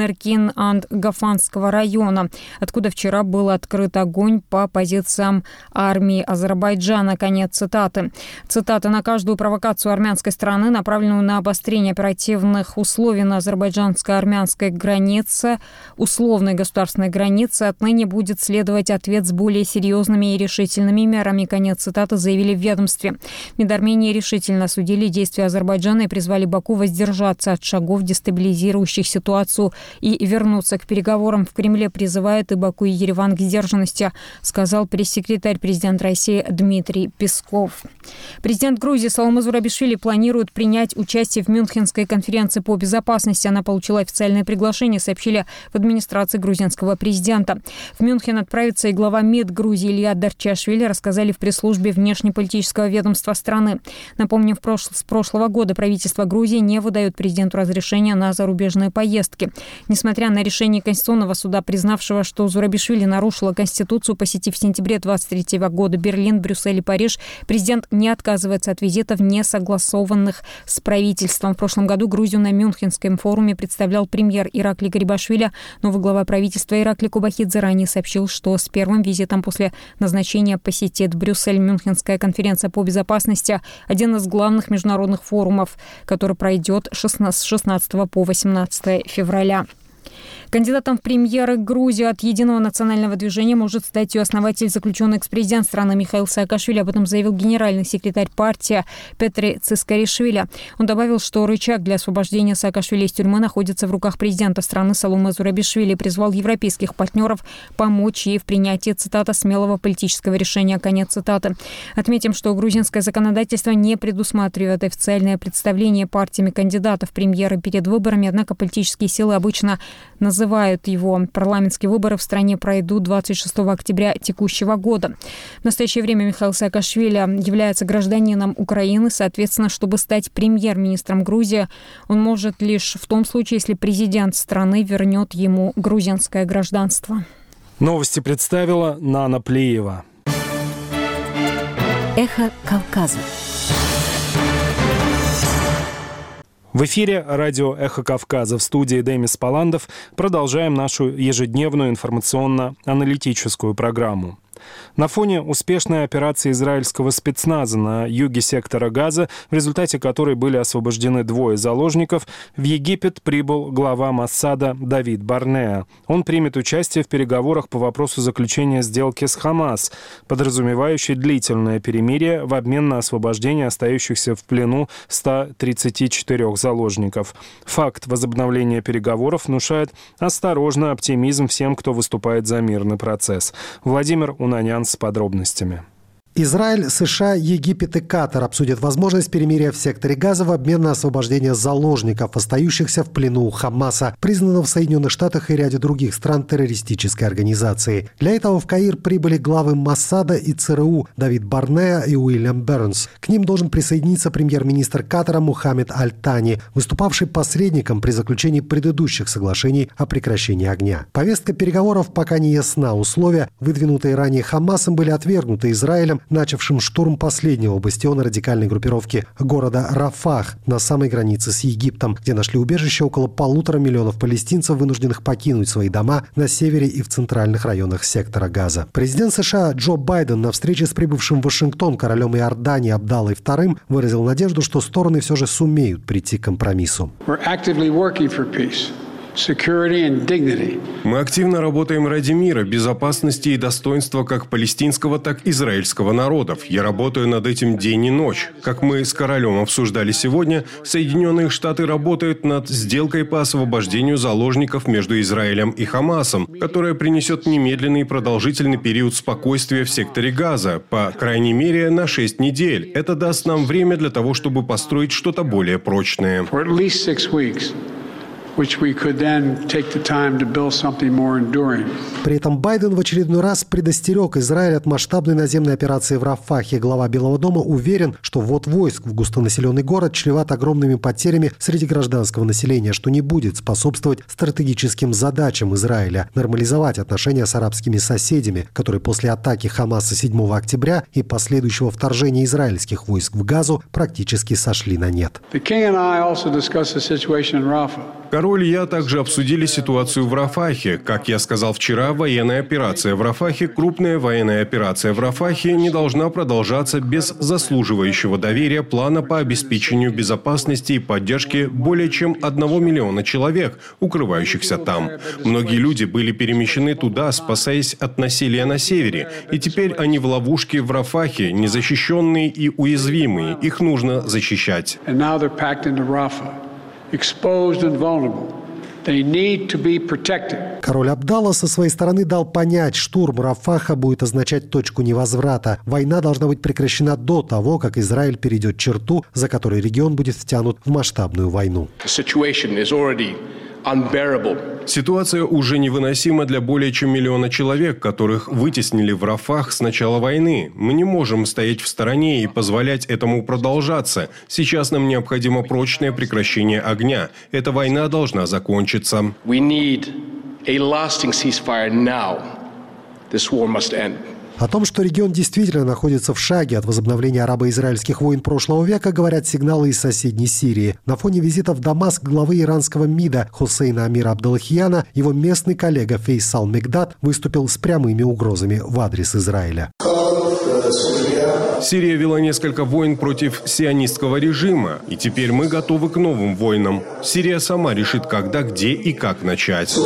Неркин-Анд-Гафанского района, откуда вчера был открыт огонь по позиции армии Азербайджана. Конец цитаты. Цитата: «На каждую провокацию армянской стороны, направленную на обострение оперативных условий на азербайджанско-армянской границе, условной государственной границе, отныне будет следовать ответ с более серьезными и решительными мерами». Конец цитаты, заявили в ведомстве. МИД Армении решительно осудили действия Азербайджана и призвали Баку воздержаться от шагов, дестабилизирующих ситуацию, и вернуться к переговорам. В Кремле призывают и Баку, и Ереван к сдержанности, сказал пресс-секретарь президента России Дмитрий Песков. Президент Грузии Саломе Зурабишвили планирует принять участие в Мюнхенской конференции по безопасности. Она получила официальное приглашение, сообщили в администрации грузинского президента. В Мюнхен отправится и глава МИД Грузии Илья Дарчашвили, рассказали в пресс-службе внешнеполитического ведомства страны. Напомним, в прош... с прошлого года правительство Грузии не выдает президенту разрешения на зарубежные поездки. Несмотря на решение Конституционного суда, признавшего, что Зурабишвили нарушила Конституцию, посетив в сентябре две тысячи двадцать третьего года Берлин, Брюссель и Париж, президент не отказывается от визитов, не согласованных с правительством. В прошлом году Грузию на Мюнхенском форуме представлял премьер Иракли Гарибашвили. Новый глава правительства Иракли Кубахидзе ранее сообщил, что с первым визитом после назначения посетит Брюссель. Мюнхенская конференция по безопасности – один из главных международных форумов, который пройдет с шестнадцатого по восемнадцатое февраля. Кандидатом в премьеры Грузии от Единого национального движения может стать ее основатель, заключенный экс-президент страны Михаил Саакашвили. Об этом заявил генеральный секретарь партии Петри Цискаришвили. Он добавил, что рычаг для освобождения Саакашвили из тюрьмы находится в руках президента страны Саломе Зурабишвили. Призвал европейских партнеров помочь ей в принятии, цитата, смелого политического решения. Конец цитаты. Отметим, что грузинское законодательство не предусматривает официальное представление партиями кандидатов в премьеры перед выборами, однако политические силы обычно называют его. Парламентские выборы в стране пройдут двадцать шестого октября текущего года. В настоящее время Михаил Саакашвили является гражданином Украины. Соответственно, чтобы стать премьер-министром Грузии, он может лишь в том случае, если президент страны вернет ему грузинское гражданство. Новости представила Нана Плиева. Эхо Кавказа. В эфире радио «Эхо Кавказа», в студии Демис Паландов. Продолжаем нашу ежедневную информационно-аналитическую программу. На фоне успешной операции израильского спецназа на юге сектора Газа, в результате которой были освобождены двое заложников, в Египет прибыл глава Моссада Давид Барнеа. Он примет участие в переговорах по вопросу заключения сделки с Хамас, подразумевающей длительное перемирие в обмен на освобождение остающихся в плену ста тридцати четырёх заложников. Факт возобновления переговоров внушает осторожный оптимизм всем, кто выступает за мирный процесс. Владимир Унанян с подробностями. Израиль, США, Египет и Катар обсудят возможность перемирия в секторе Газа в обмен на освобождение заложников, остающихся в плену у Хамаса, признанного в Соединенных Штатах и ряде других стран террористической организации. Для этого в Каир прибыли главы Моссада и ЦРУ Давид Барнеа и Уильям Бернс. К ним должен присоединиться премьер-министр Катара Мухаммед Аль-Тани, выступавший посредником при заключении предыдущих соглашений о прекращении огня. Повестка переговоров пока не ясна. Условия, выдвинутые ранее Хамасом, были отвергнуты Израилем, начавшим штурм последнего бастиона радикальной группировки города Рафах на самой границе с Египтом, где нашли убежище около полутора миллионов палестинцев, вынужденных покинуть свои дома на севере и в центральных районах сектора Газа. Президент США Джо Байден на встрече с прибывшим в Вашингтон королем Иордании Абдаллой вторым выразил надежду, что стороны все же сумеют прийти к компромиссу. Мы активно работаем ради мира, безопасности и достоинства как палестинского, так и израильского народов. Я работаю над этим день и ночь. Как мы с королем обсуждали сегодня, Соединенные Штаты работают над сделкой по освобождению заложников между Израилем и Хамасом, которая принесет немедленный и продолжительный период спокойствия в секторе Газа, по крайней мере, на шесть недель. Это даст нам время для того, чтобы построить что-то более прочное. При этом Байден в очередной раз предостерег Израиль от масштабной наземной операции в Рафахе. Глава Белого дома уверен, что ввод войск в густонаселенный город чреват огромными потерями среди гражданского населения, что не будет способствовать стратегическим задачам Израиля нормализовать отношения с арабскими соседями, которые после атаки Хамаса седьмого октября и последующего вторжения израильских войск в Газу практически сошли на нет. Король и я также обсудили ситуацию в Рафахе. Как я сказал вчера, военная операция в Рафахе, крупная военная операция в Рафахе не должна продолжаться без заслуживающего доверия плана по обеспечению безопасности и поддержки более чем одного миллиона человек, укрывающихся там. Многие люди были перемещены туда, спасаясь от насилия на севере. И теперь они в ловушке в Рафахе, незащищенные и уязвимые. Их нужно защищать. Король Абдалла со своей стороны дал понять, штурм Рафаха будет означать точку невозврата. Война должна быть прекращена до того, как Израиль перейдет черту, за которой регион будет втянут в масштабную войну. Ситуация уже невыносима для более чем миллиона человек, которых вытеснили в Рафах с начала войны. Мы не можем стоять в стороне и позволять этому продолжаться. Сейчас нам необходимо прочное прекращение огня. Эта война должна закончиться. We need a lasting ceasefire now. This war must end. О том, что регион действительно находится в шаге от возобновления арабо-израильских войн прошлого века, говорят сигналы из соседней Сирии. На фоне визита в Дамаск главы иранского МИДа Хусейна Амира Абдаллахияна его местный коллега Фейсал Мегдад выступил с прямыми угрозами в адрес Израиля. Сирия вела несколько войн против сионистского режима, и теперь мы готовы к новым войнам. Сирия сама решит, когда, где и как начать.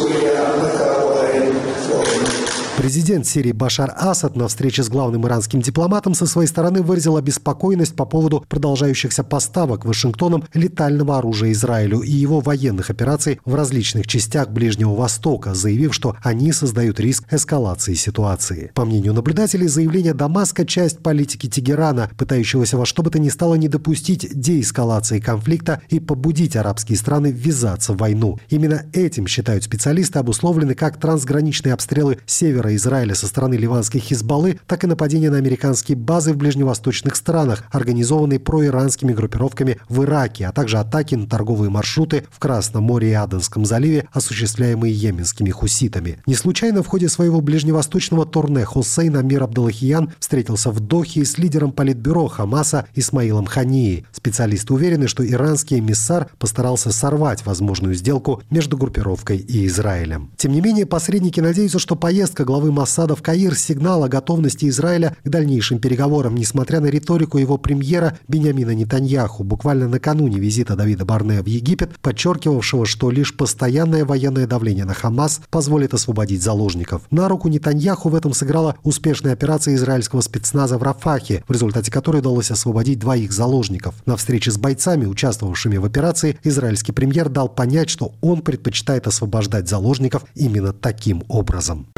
Президент Сирии Башар Асад на встрече с главным иранским дипломатом со своей стороны выразил обеспокоенность по поводу продолжающихся поставок Вашингтоном летального оружия Израилю и его военных операций в различных частях Ближнего Востока, заявив, что они создают риск эскалации ситуации. По мнению наблюдателей, заявление Дамаска – часть политики Тегерана, пытающегося во что бы то ни стало не допустить деэскалации конфликта и побудить арабские страны ввязаться в войну. Именно этим, считают специалисты, обусловлены как трансграничные обстрелы севера Израиля со стороны ливанской Хизбаллы, так и нападения на американские базы в ближневосточных странах, организованные проиранскими группировками в Ираке, а также атаки на торговые маршруты в Красном море и Аденском заливе, осуществляемые йеменскими хуситами. Не случайно в ходе своего ближневосточного турне Хусейн Амир Абдаллахиян встретился в Дохе с лидером политбюро Хамаса Исмаилом Ханией. Специалисты уверены, что иранский эмиссар постарался сорвать возможную сделку между группировкой и Израилем. Тем не менее, посредники надеются, что поездка главы Моссада в Каир – сигнал о готовности Израиля к дальнейшим переговорам, несмотря на риторику его премьера Биньямина Нетаньяху, буквально накануне визита Давида Барнеа в Египет, подчеркивавшего, что лишь постоянное военное давление на Хамас позволит освободить заложников. На руку Нетаньяху в этом сыграла успешная операция израильского спецназа в Рафахе, в результате которой удалось освободить двоих заложников. На встрече с бойцами, участвовавшими в операции, израильский премьер дал понять, что он предпочитает освобождать заложников именно таким образом.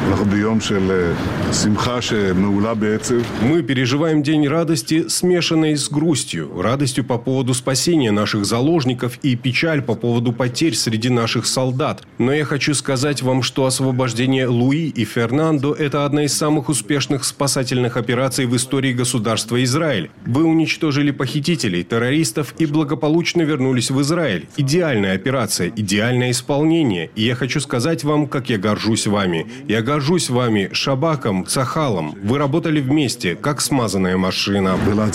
Мы переживаем день радости, смешанной с грустью. Радостью по поводу спасения наших заложников и печаль по поводу потерь среди наших солдат. Но я хочу сказать вам, что освобождение Луи и Фернандо – это одна из самых успешных спасательных операций в истории государства Израиль. Вы уничтожили похитителей, террористов и благополучно вернулись в Израиль. Идеальная операция, идеальное исполнение. И я хочу сказать вам, как я горжусь вами. Я горжусь вами, Шабаком, Цахалом. Вы работали вместе, как смазанная машина.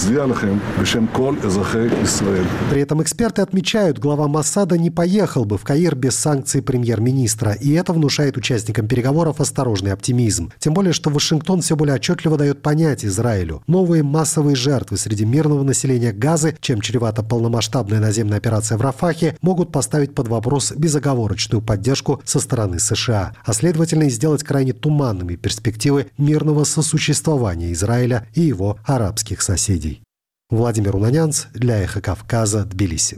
При этом эксперты отмечают, глава Моссада не поехал бы в Каир без санкций премьер-министра. И это внушает участникам переговоров осторожный оптимизм. Тем более, что Вашингтон все более отчетливо дает понять Израилю. Новые массовые жертвы среди мирного населения Газы, чем чревата полномасштабная наземная операция в Рафахе, могут поставить под вопрос безоговорочную поддержку со стороны США, а следовательно и сделать крайне туманными перспективы мирного сосуществования Израиля и его арабских соседей. Владимир Унанянц для «Эхо Кавказа», Тбилиси.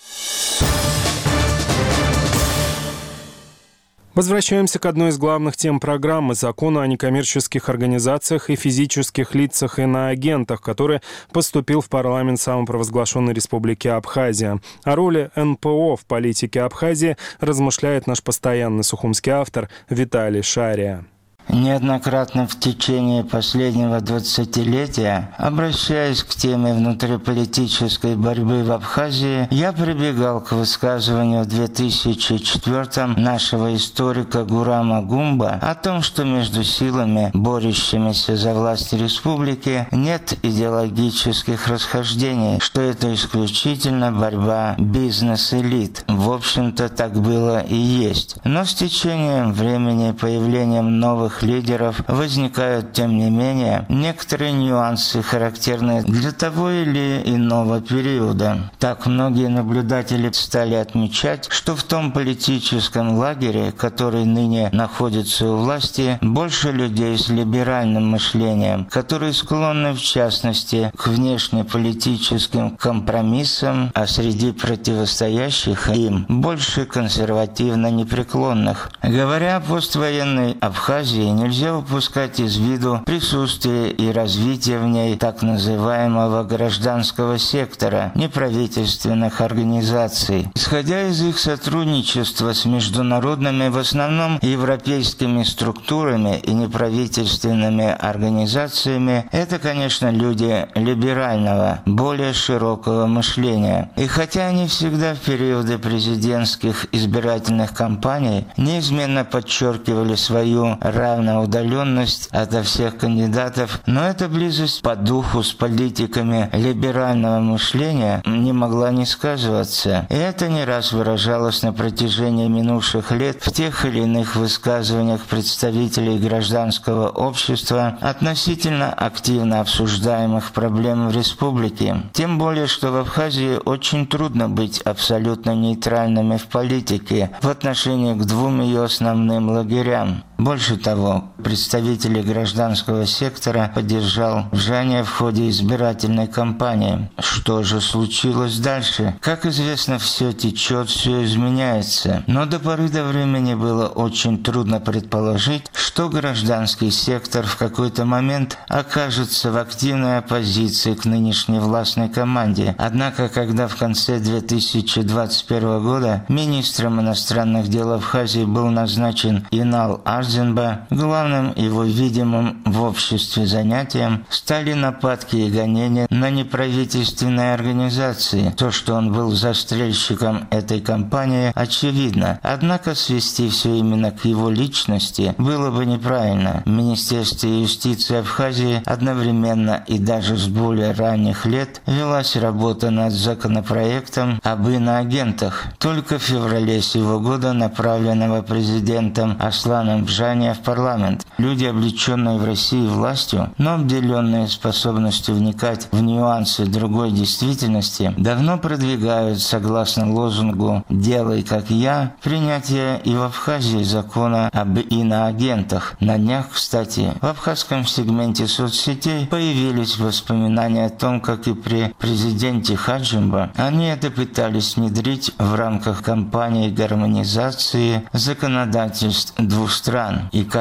Возвращаемся к одной из главных тем программы – закону о некоммерческих организациях и физических лицах иноагентах, который поступил в парламент самопровозглашенной республики Абхазия. О роли эн пэ о в политике Абхазии размышляет наш постоянный сухумский автор Виталий Шария. Неоднократно в течение последнего двадцатилетия, обращаясь к теме внутриполитической борьбы в Абхазии, я прибегал к высказыванию в две тысячи четвёртом нашего историка Гурама Гумба о том, что между силами, борющимися за власть республики, нет идеологических расхождений, что это исключительно борьба бизнес-элит. В общем-то, так было и есть. Но с течением времени и появлением новых лидеров возникают, тем не менее, некоторые нюансы, характерные для того или иного периода. Так многие наблюдатели стали отмечать, что в том политическом лагере, который ныне находится у власти, больше людей с либеральным мышлением, которые склонны, в частности, к внешнеполитическим компромиссам, а среди противостоящих им больше консервативно непреклонных. Говоря о поствоенной Абхазии, нельзя упускать из виду присутствие и развитие в ней так называемого гражданского сектора, неправительственных организаций. Исходя из их сотрудничества с международными, в основном европейскими структурами и неправительственными организациями, это, конечно, люди либерального, более широкого мышления. И хотя они всегда в периоды президентских избирательных кампаний неизменно подчеркивали свою равноправность, на удаленность ото всех кандидатов, но эта близость по духу с политиками либерального мышления не могла не сказываться. И это не раз выражалось на протяжении минувших лет в тех или иных высказываниях представителей гражданского общества относительно активно обсуждаемых проблем в республике. Тем более, что в Абхазии очень трудно быть абсолютно нейтральными в политике в отношении к двум ее основным лагерям. Больше того, представители гражданского сектора поддержал Жане в ходе избирательной кампании. Что же случилось дальше? Как известно, все течет, все изменяется. Но до поры до времени было очень трудно предположить, что гражданский сектор в какой-то момент окажется в активной оппозиции к нынешней властной команде. Однако, когда в конце две тысячи двадцать первого года министром иностранных дел Абхазии был назначен Инал Арзенба, главным его видимым в обществе занятием стали нападки и гонения на неправительственные организации. То, что он был застрельщиком этой кампании, очевидно. Однако свести все именно к его личности было бы неправильно. В Министерстве юстиции Абхазии одновременно и даже с более ранних лет велась работа над законопроектом об иноагентах. Только в феврале сего года, направленного президентом Асланом Бжане в парламент, люди, облеченные в России властью, но обделенные способностью вникать в нюансы другой действительности, давно продвигают, согласно лозунгу «Делай как я», принятие и в Абхазии закона об иноагентах. На днях, кстати, в абхазском сегменте соцсетей появились воспоминания о том, как и при президенте Хаджимба они это пытались внедрить в рамках кампании гармонизации законодательств двух стран, и как в некоторых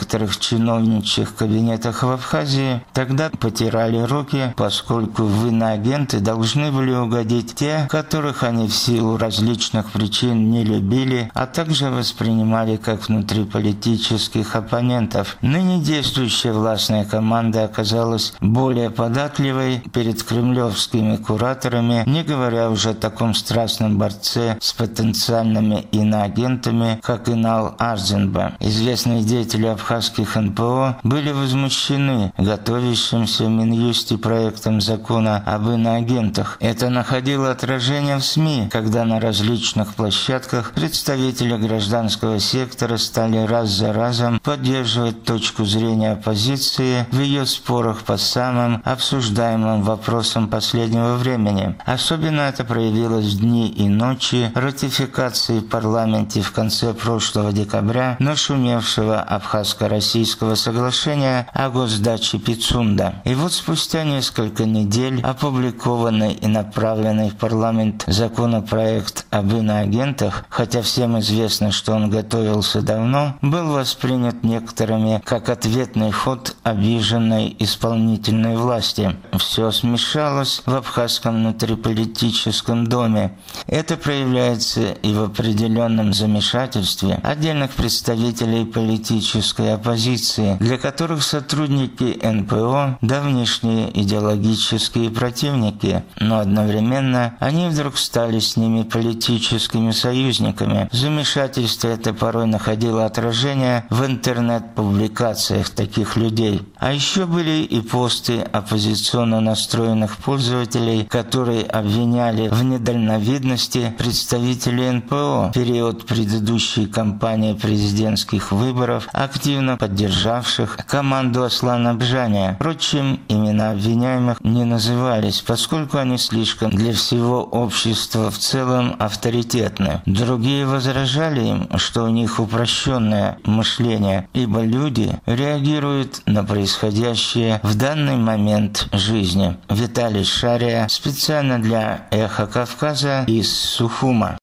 некоторых чиновничьих кабинетах в Абхазии, тогда потирали руки, поскольку в иноагенты должны были угодить те, которых они в силу различных причин не любили, а также воспринимали как внутриполитических оппонентов. Ныне действующая властная команда оказалась более податливой перед кремлевскими кураторами, не говоря уже о таком страстном борце с потенциальными иноагентами, как Инал Арзенба. Известные деятели абхазских эн пэ о были возмущены готовящимся в Минюсте проектом закона об иноагентах. Это находило отражение в СМИ, когда на различных площадках представители гражданского сектора стали раз за разом поддерживать точку зрения оппозиции в ее спорах по самым обсуждаемым вопросам последнего времени. Особенно это проявилось в дни и ночи ратификации в парламенте в конце прошлого декабря нашумевшего абхазско-российского соглашения о госдаче Пицунда. И вот спустя несколько недель опубликованный и направленный в парламент законопроект об иноагентах, хотя всем известно, что он готовился давно, был воспринят некоторыми как ответный ход обиженной исполнительной власти. Все смешалось в абхазском внутриполитическом доме. Это проявляется и в определенном замешательстве отдельных представителей политической оппозиции, для которых сотрудники эн пэ о – давнишние идеологические противники, но одновременно они вдруг стали с ними политическими союзниками. Замешательство это порой находило отражение в интернет-публикациях таких людей. А еще были и посты оппозиционно настроенных пользователей, которые обвиняли в недальновидности представителей эн пэ о в период предыдущей кампании президентских выборов, активно поддержавших команду Аслана Бжаня. Впрочем, имена обвиняемых не назывались, поскольку они слишком для всего общества в целом авторитетны. Другие возражали им, что у них упрощенное мышление, ибо люди реагируют на происходящее в данный момент жизни. Виталий Шария специально для «Эхо Кавказа» из Сухума.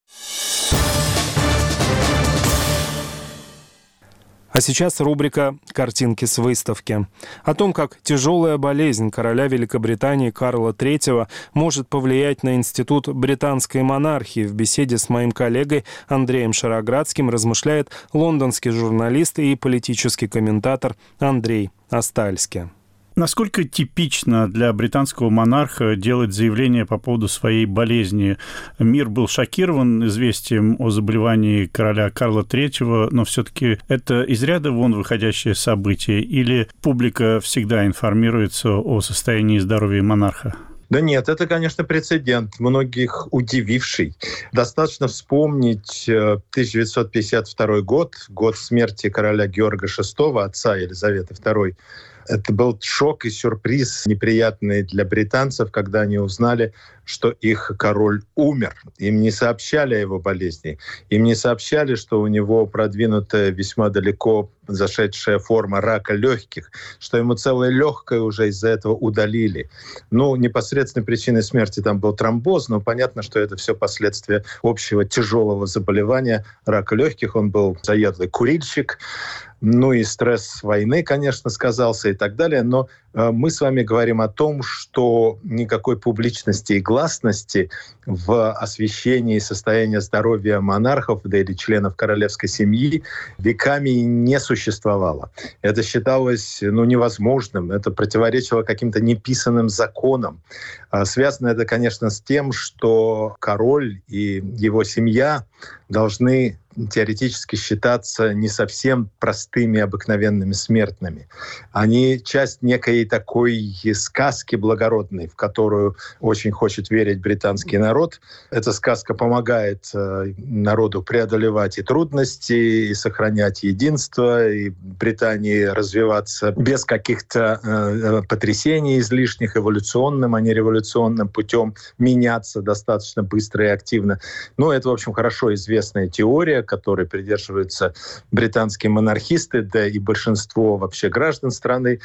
А сейчас рубрика «Картинки с выставки». О том, как тяжелая болезнь короля Великобритании Карла третьего может повлиять на институт британской монархии, в беседе с моим коллегой Андреем Шароградским размышляет лондонский журналист и политический комментатор Андрей Остальский. Насколько типично для британского монарха делать заявление по поводу своей болезни? Мир был шокирован известием о заболевании короля Карла третьего, но все-таки это из ряда вон выходящее событие, или публика всегда информируется о состоянии здоровья монарха? Да нет, это, конечно, прецедент, многих удививший. Достаточно вспомнить тысяча девятьсот пятьдесят второй год, год смерти короля Георга шестого, отца Елизаветы второй. Это был шок и сюрприз неприятный для британцев, когда они узнали, что их король умер. Им не сообщали о его болезни. Им не сообщали, что у него продвинутая весьма далеко зашедшая форма рака легких, что ему целое легкое уже из-за этого удалили. Ну, непосредственной причиной смерти там был тромбоз, но понятно, что это все последствия общего тяжелого заболевания рака легких. Он был заядлый курильщик. Ну и стресс войны, конечно, сказался и так далее. Но э, мы с вами говорим о том, что никакой публичности и гласности в освещении состояния здоровья монархов, да или членов королевской семьи веками не существовало. Это считалось ну, невозможным, это противоречило каким-то неписанным законам. А связано это, конечно, с тем, что король и его семья должны теоретически считаться не совсем простыми, обыкновенными смертными. Они часть некой такой сказки благородной, в которую очень хочет верить британский народ. Эта сказка помогает народу преодолевать и трудности, и сохранять единство, и Британии развиваться без каких-то потрясений излишних, эволюционным, а не революционным путем, меняться достаточно быстро и активно. Ну, это, в общем, хорошо известная теория, которой придерживаются британские монархисты, да и большинство вообще граждан страны,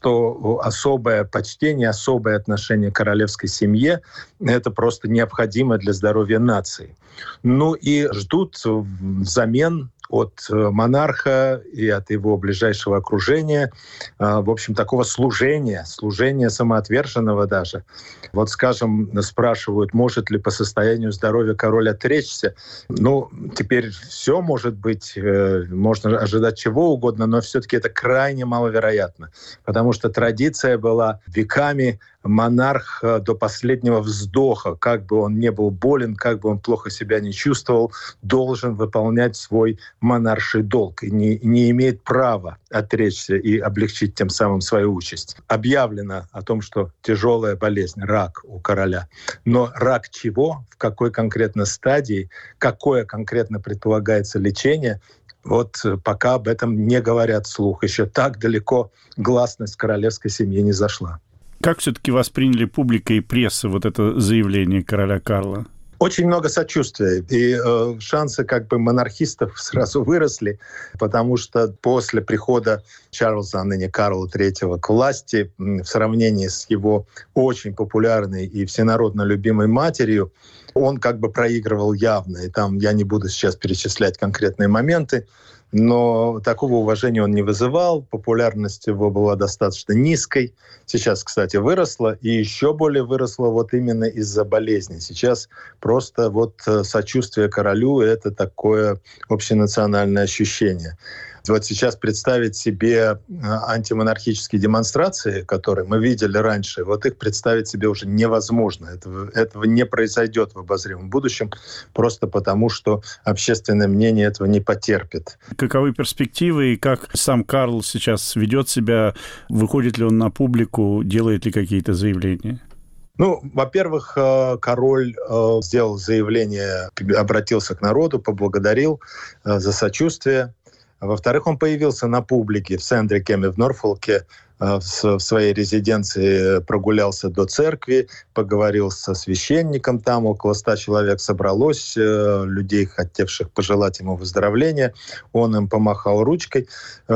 что особое почтение, особое отношение к королевской семье — это просто необходимо для здоровья нации. Ну и ждут взамен от монарха и от его ближайшего окружения, в общем, такого служения, служения самоотверженного даже. Вот, скажем, спрашивают, может ли по состоянию здоровья король отречься. Ну, теперь все может быть, можно ожидать чего угодно, но все-таки это крайне маловероятно, потому что традиция была веками. Монарх до последнего вздоха, как бы он не был болен, как бы он плохо себя не чувствовал, должен выполнять свой монарший долг и не, не имеет права отречься и облегчить тем самым свою участь. Объявлено о том, что тяжелая болезнь, рак у короля. Но рак чего, в какой конкретно стадии, какое конкретно предполагается лечение, вот пока об этом не говорят вслух. Еще так далеко гласность королевской семьи не зашла. Как все-таки восприняли публика и пресса вот это заявление короля Карла? Очень много сочувствия, и э, шансы как бы монархистов сразу выросли, потому что после прихода Чарльза, а ныне Карла третьего, к власти, в сравнении с его очень популярной и всенародно любимой матерью, он как бы проигрывал явно. И там я не буду сейчас перечислять конкретные моменты, но такого уважения он не вызывал, популярность его была достаточно низкой. Сейчас, кстати, выросла, и еще более выросла вот именно из-за болезни. Сейчас просто вот сочувствие королю — это такое общенациональное ощущение. Вот сейчас представить себе антимонархические демонстрации, которые мы видели раньше, вот их представить себе уже невозможно. Этого, этого не произойдет в обозримом будущем, просто потому, что общественное мнение этого не потерпит. Каковы перспективы и как сам Карл сейчас ведет себя? Выходит ли он на публику, делает ли какие-то заявления? Ну, во-первых, король сделал заявление, обратился к народу, поблагодарил за сочувствие. Во-вторых, он появился на публике в Сендрикеме в Норфолке, в своей резиденции, прогулялся до церкви, поговорил со священником, там около ста человек собралось, людей, хотевших пожелать ему выздоровления. Он им помахал ручкой.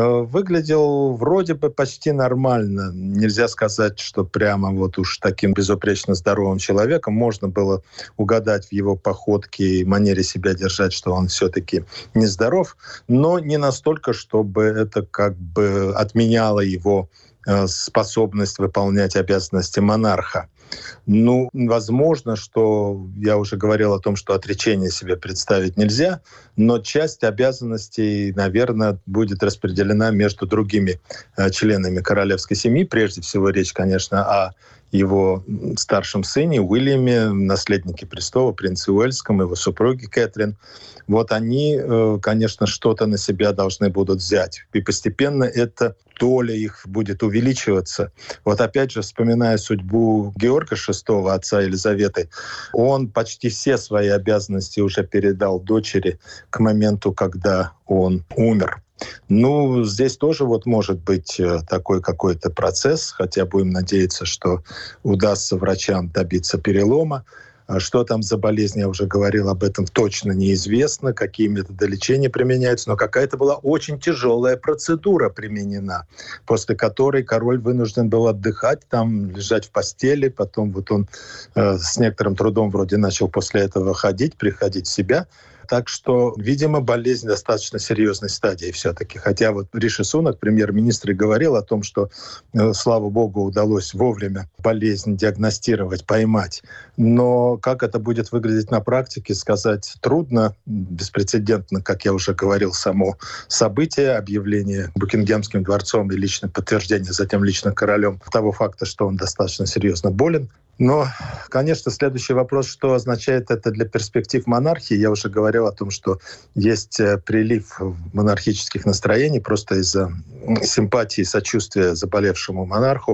Выглядел вроде бы почти нормально. Нельзя сказать, что прямо вот уж таким безупречно здоровым человеком. Можно было угадать в его походке и манере себя держать, что он все-таки нездоров, но не настолько, чтобы это как бы отменяло его способность выполнять обязанности монарха. Ну, возможно, что я уже говорил о том, что отречение себе представить нельзя, но часть обязанностей, наверное, будет распределена между другими членами королевской семьи. Прежде всего речь, конечно, о его старшем сыне Уильяме, наследнике престола, принце Уэльском, его супруге Кэтрин. Вот они, конечно, что-то на себя должны будут взять. И постепенно эта доля их будет увеличиваться. Вот опять же, вспоминая судьбу Георга шестого, отца Елизаветы, он почти все свои обязанности уже передал дочери к моменту, когда он умер. Ну, здесь тоже вот может быть такой какой-то процесс, хотя будем надеяться, что удастся врачам добиться перелома. Что там за болезнь, я уже говорил об этом, точно неизвестно, какие методы лечения применяются, но какая-то была очень тяжелая процедура применена, после которой король вынужден был отдыхать, там лежать в постели, потом вот он э, с некоторым трудом вроде начал после этого ходить, приходить в себя. Так что, видимо, болезнь достаточно серьезной стадии все-таки. Хотя вот Риши Сунак, премьер-министр, и говорил о том, что, э, слава богу, удалось вовремя болезнь диагностировать, поймать. Но как это будет выглядеть на практике, сказать трудно. Беспрецедентно, как я уже говорил, само событие, объявление Букингемским дворцом и личное подтверждение затем лично королем того факта, что он достаточно серьезно болен. Но, конечно, следующий вопрос, что означает это для перспектив монархии. Я уже говорил о том, что есть прилив монархических настроений просто из-за симпатии и сочувствия заболевшему монарху.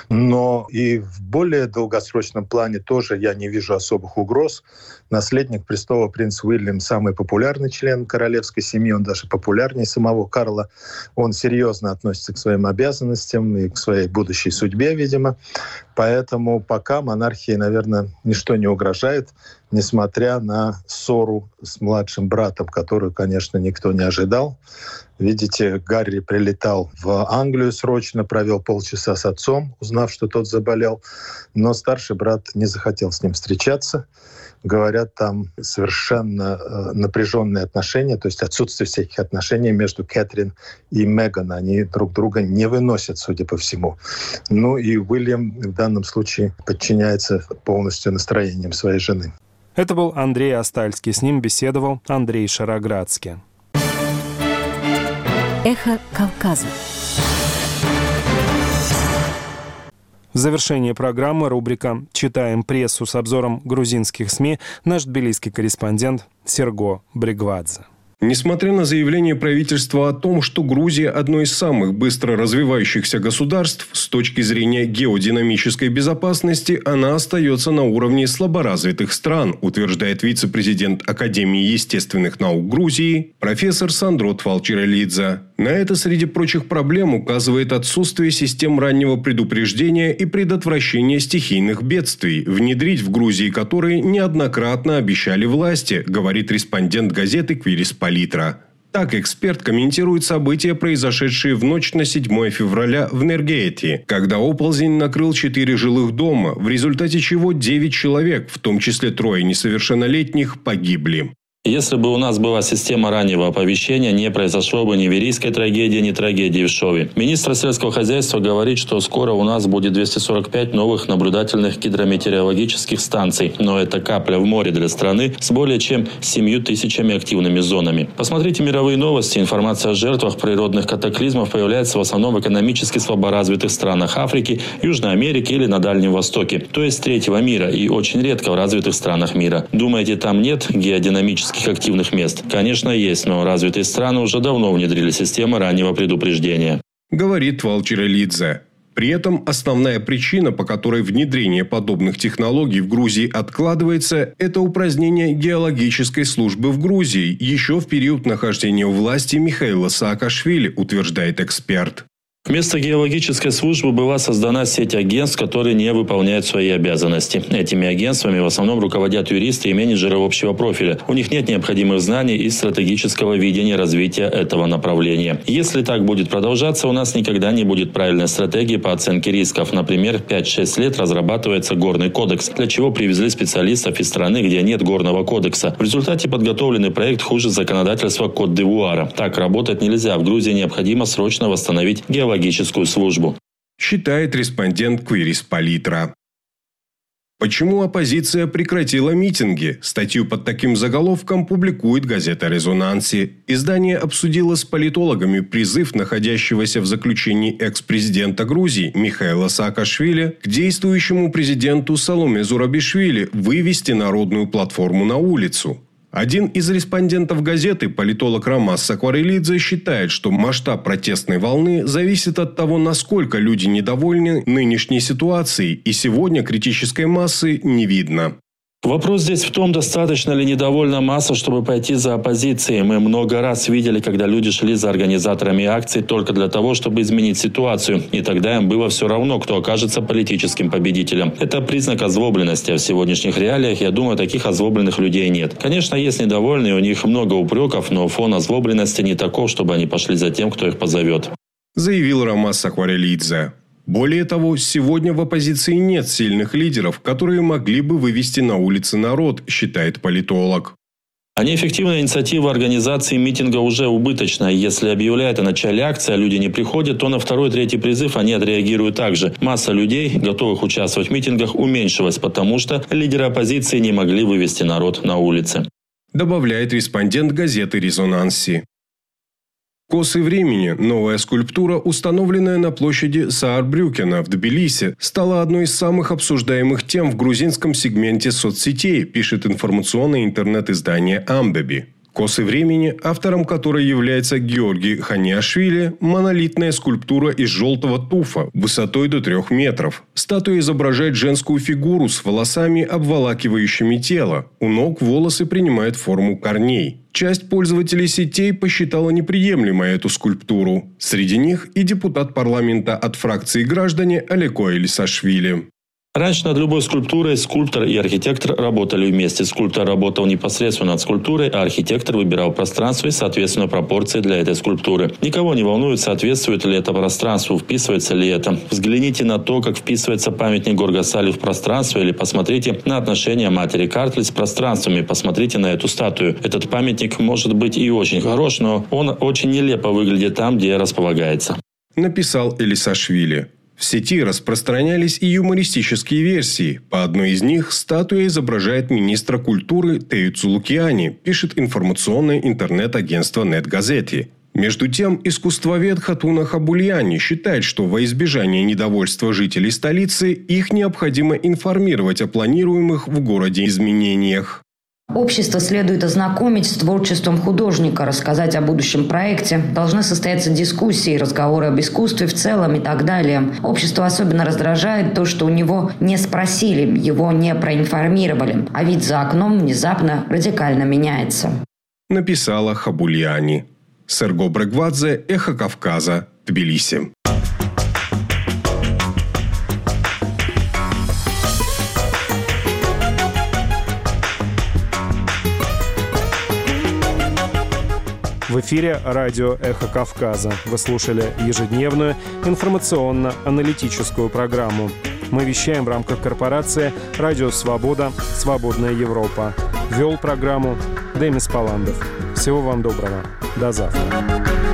Но и в более долгосрочном плане тоже я не вижу особых угроз. Наследник престола принц Уильям — самый популярный член королевской семьи, он даже популярнее самого Карла. Он серьезно относится к своим обязанностям и к своей будущей судьбе, видимо. Поэтому пока монархии, наверное, ничто не угрожает, несмотря на ссору с младшим братом, которую, конечно, никто не ожидал. Видите, Гарри прилетал в Англию срочно, провел полчаса с отцом, узнав, что тот заболел, но старший брат не захотел с ним встречаться. говорят, там совершенно напряженные отношения, то есть отсутствие всяких отношений между Кэтрин и Меган. Они друг друга не выносят, судя по всему. Ну и Уильям в данном случае подчиняется полностью настроениям своей жены. Это был Андрей Астальский. С ним беседовал Андрей Шароградский. Эхо Кавказа. В завершении программы рубрика «Читаем прессу» с обзором грузинских СМИ наш тбилисский корреспондент Серго Бригвадзе. Несмотря на заявление правительства о том, что Грузия – одно из самых быстро развивающихся государств с точки зрения геодинамической безопасности, она остается на уровне слаборазвитых стран, утверждает вице-президент Академии естественных наук Грузии профессор Сандро Твалчирелидзе. На это, среди прочих проблем, указывает отсутствие систем раннего предупреждения и предотвращения стихийных бедствий, внедрить в Грузии которые неоднократно обещали власти, говорит респондент газеты «Квирис Политра». Так эксперт комментирует события, произошедшие в ночь на седьмое февраля в Нергети, когда оползень накрыл четыре жилых дома, в результате чего девять человек, в том числе трое несовершеннолетних, погибли. Если бы у нас была система раннего оповещения, не произошло бы ни верийской трагедии, ни трагедии в Шове. Министр сельского хозяйства говорит, что скоро у нас будет двести сорок пять новых наблюдательных гидрометеорологических станций. Но это капля в море для страны с более чем семью тысячами активными зонами. Посмотрите мировые новости. Информация о жертвах природных катаклизмов появляется в основном в экономически слаборазвитых странах Африки, Южной Америки или на Дальнем Востоке. То есть третьего мира и очень редко в развитых странах мира. Думаете, там нет геодинамических активных мест? Конечно, есть, но развитые страны уже давно внедрили системы раннего предупреждения. Говорит Твалчирелидзе. При этом основная причина, по которой внедрение подобных технологий в Грузии откладывается, это упразднение геологической службы в Грузии еще в период нахождения у власти Михаила Саакашвили, утверждает эксперт. Вместо геологической службы была создана сеть агентств, которые не выполняют свои обязанности. Этими агентствами в основном руководят юристы и менеджеры общего профиля. У них нет необходимых знаний и стратегического видения развития этого направления. Если так будет продолжаться, у нас никогда не будет правильной стратегии по оценке рисков. Например, пять-шесть лет разрабатывается горный кодекс, для чего привезли специалистов из страны, где нет горного кодекса. В результате подготовленный проект хуже законодательства Кот-д'Ивуара. Так работать нельзя. В Грузии необходимо срочно восстановить геологическую службу. Считает респондент Квирис Политра. Почему оппозиция прекратила митинги? Статью под таким заголовком публикует газета «Резонанси». Издание обсудило с политологами призыв находящегося в заключении экс-президента Грузии Михаила Саакашвили к действующему президенту Саломе Зурабишвили вывести народную платформу на улицу. Один из респондентов газеты, политолог Ромас Сакварелидзе, считает, что масштаб протестной волны зависит от того, насколько люди недовольны нынешней ситуацией, и сегодня критической массы не видно. Вопрос здесь в том, достаточно ли недовольна масса, чтобы пойти за оппозицией. Мы много раз видели, когда люди шли за организаторами акций только для того, чтобы изменить ситуацию. И тогда им было все равно, кто окажется политическим победителем. Это признак озлобленности. А в сегодняшних реалиях, я думаю, таких озлобленных людей нет. Конечно, есть недовольные, у них много упреков, но фон озлобленности не таков, чтобы они пошли за тем, кто их позовет. Заявил Ромас Сакварелидзе. Более того, сегодня в оппозиции нет сильных лидеров, которые могли бы вывести на улицы народ, считает политолог. А неэффективная инициатива организации митинга уже убыточна. Если объявляют о начале акции, а люди не приходят, то на второй-третий призыв они отреагируют так же. Масса людей, готовых участвовать в митингах, уменьшилась, потому что лидеры оппозиции не могли вывести народ на улицы. Добавляет респондент газеты «Резонанси». «Косы времени», новая скульптура, установленная на площади Саарбрюкена в Тбилиси, стала одной из самых обсуждаемых тем в грузинском сегменте соцсетей, пишет информационное интернет-издание «Амбеби». «Косы времени», автором которой является Георгий Ханиашвили, монолитная скульптура из желтого туфа высотой до трех метров. Статуя изображает женскую фигуру с волосами, обволакивающими тело. У ног волосы принимают форму корней. Часть пользователей сетей посчитала неприемлемой эту скульптуру. Среди них и депутат парламента от фракции «Граждане» Алеко Элисашвили. Раньше над любой скульптурой скульптор и архитектор работали вместе. Скульптор работал непосредственно над скульптурой, а архитектор выбирал пространство и, соответственно, пропорции для этой скульптуры. Никого не волнует, соответствует ли это пространству, вписывается ли это. Взгляните на то, как вписывается памятник Горгасали в пространство, или посмотрите на отношения матери Картли с пространствами. Посмотрите на эту статую. Этот памятник может быть и очень хорош, но он очень нелепо выглядит там, где располагается. Написал Элисашвили. В сети распространялись и юмористические версии. По одной из них статуя изображает министра культуры Тею Цулукиани, пишет информационное интернет-агентство «Нет-Газети». Между тем, искусствовед Хатуна Хабульяни считает, что во избежание недовольства жителей столицы их необходимо информировать о планируемых в городе изменениях. Общество следует ознакомить с творчеством художника, рассказать о будущем проекте. Должны состояться дискуссии, разговоры об искусстве в целом и так далее. Общество особенно раздражает то, что у него не спросили, его не проинформировали. А вид за окном внезапно радикально меняется. Написала Хабульяни. Серго Брегвадзе, Эхо Кавказа, Тбилиси. В эфире радио «Эхо Кавказа». Вы слушали ежедневную информационно-аналитическую программу. Мы вещаем в рамках корпорации «Радио Свобода. Свободная Европа». Вел программу Демис Паландов. Всего вам доброго. До завтра.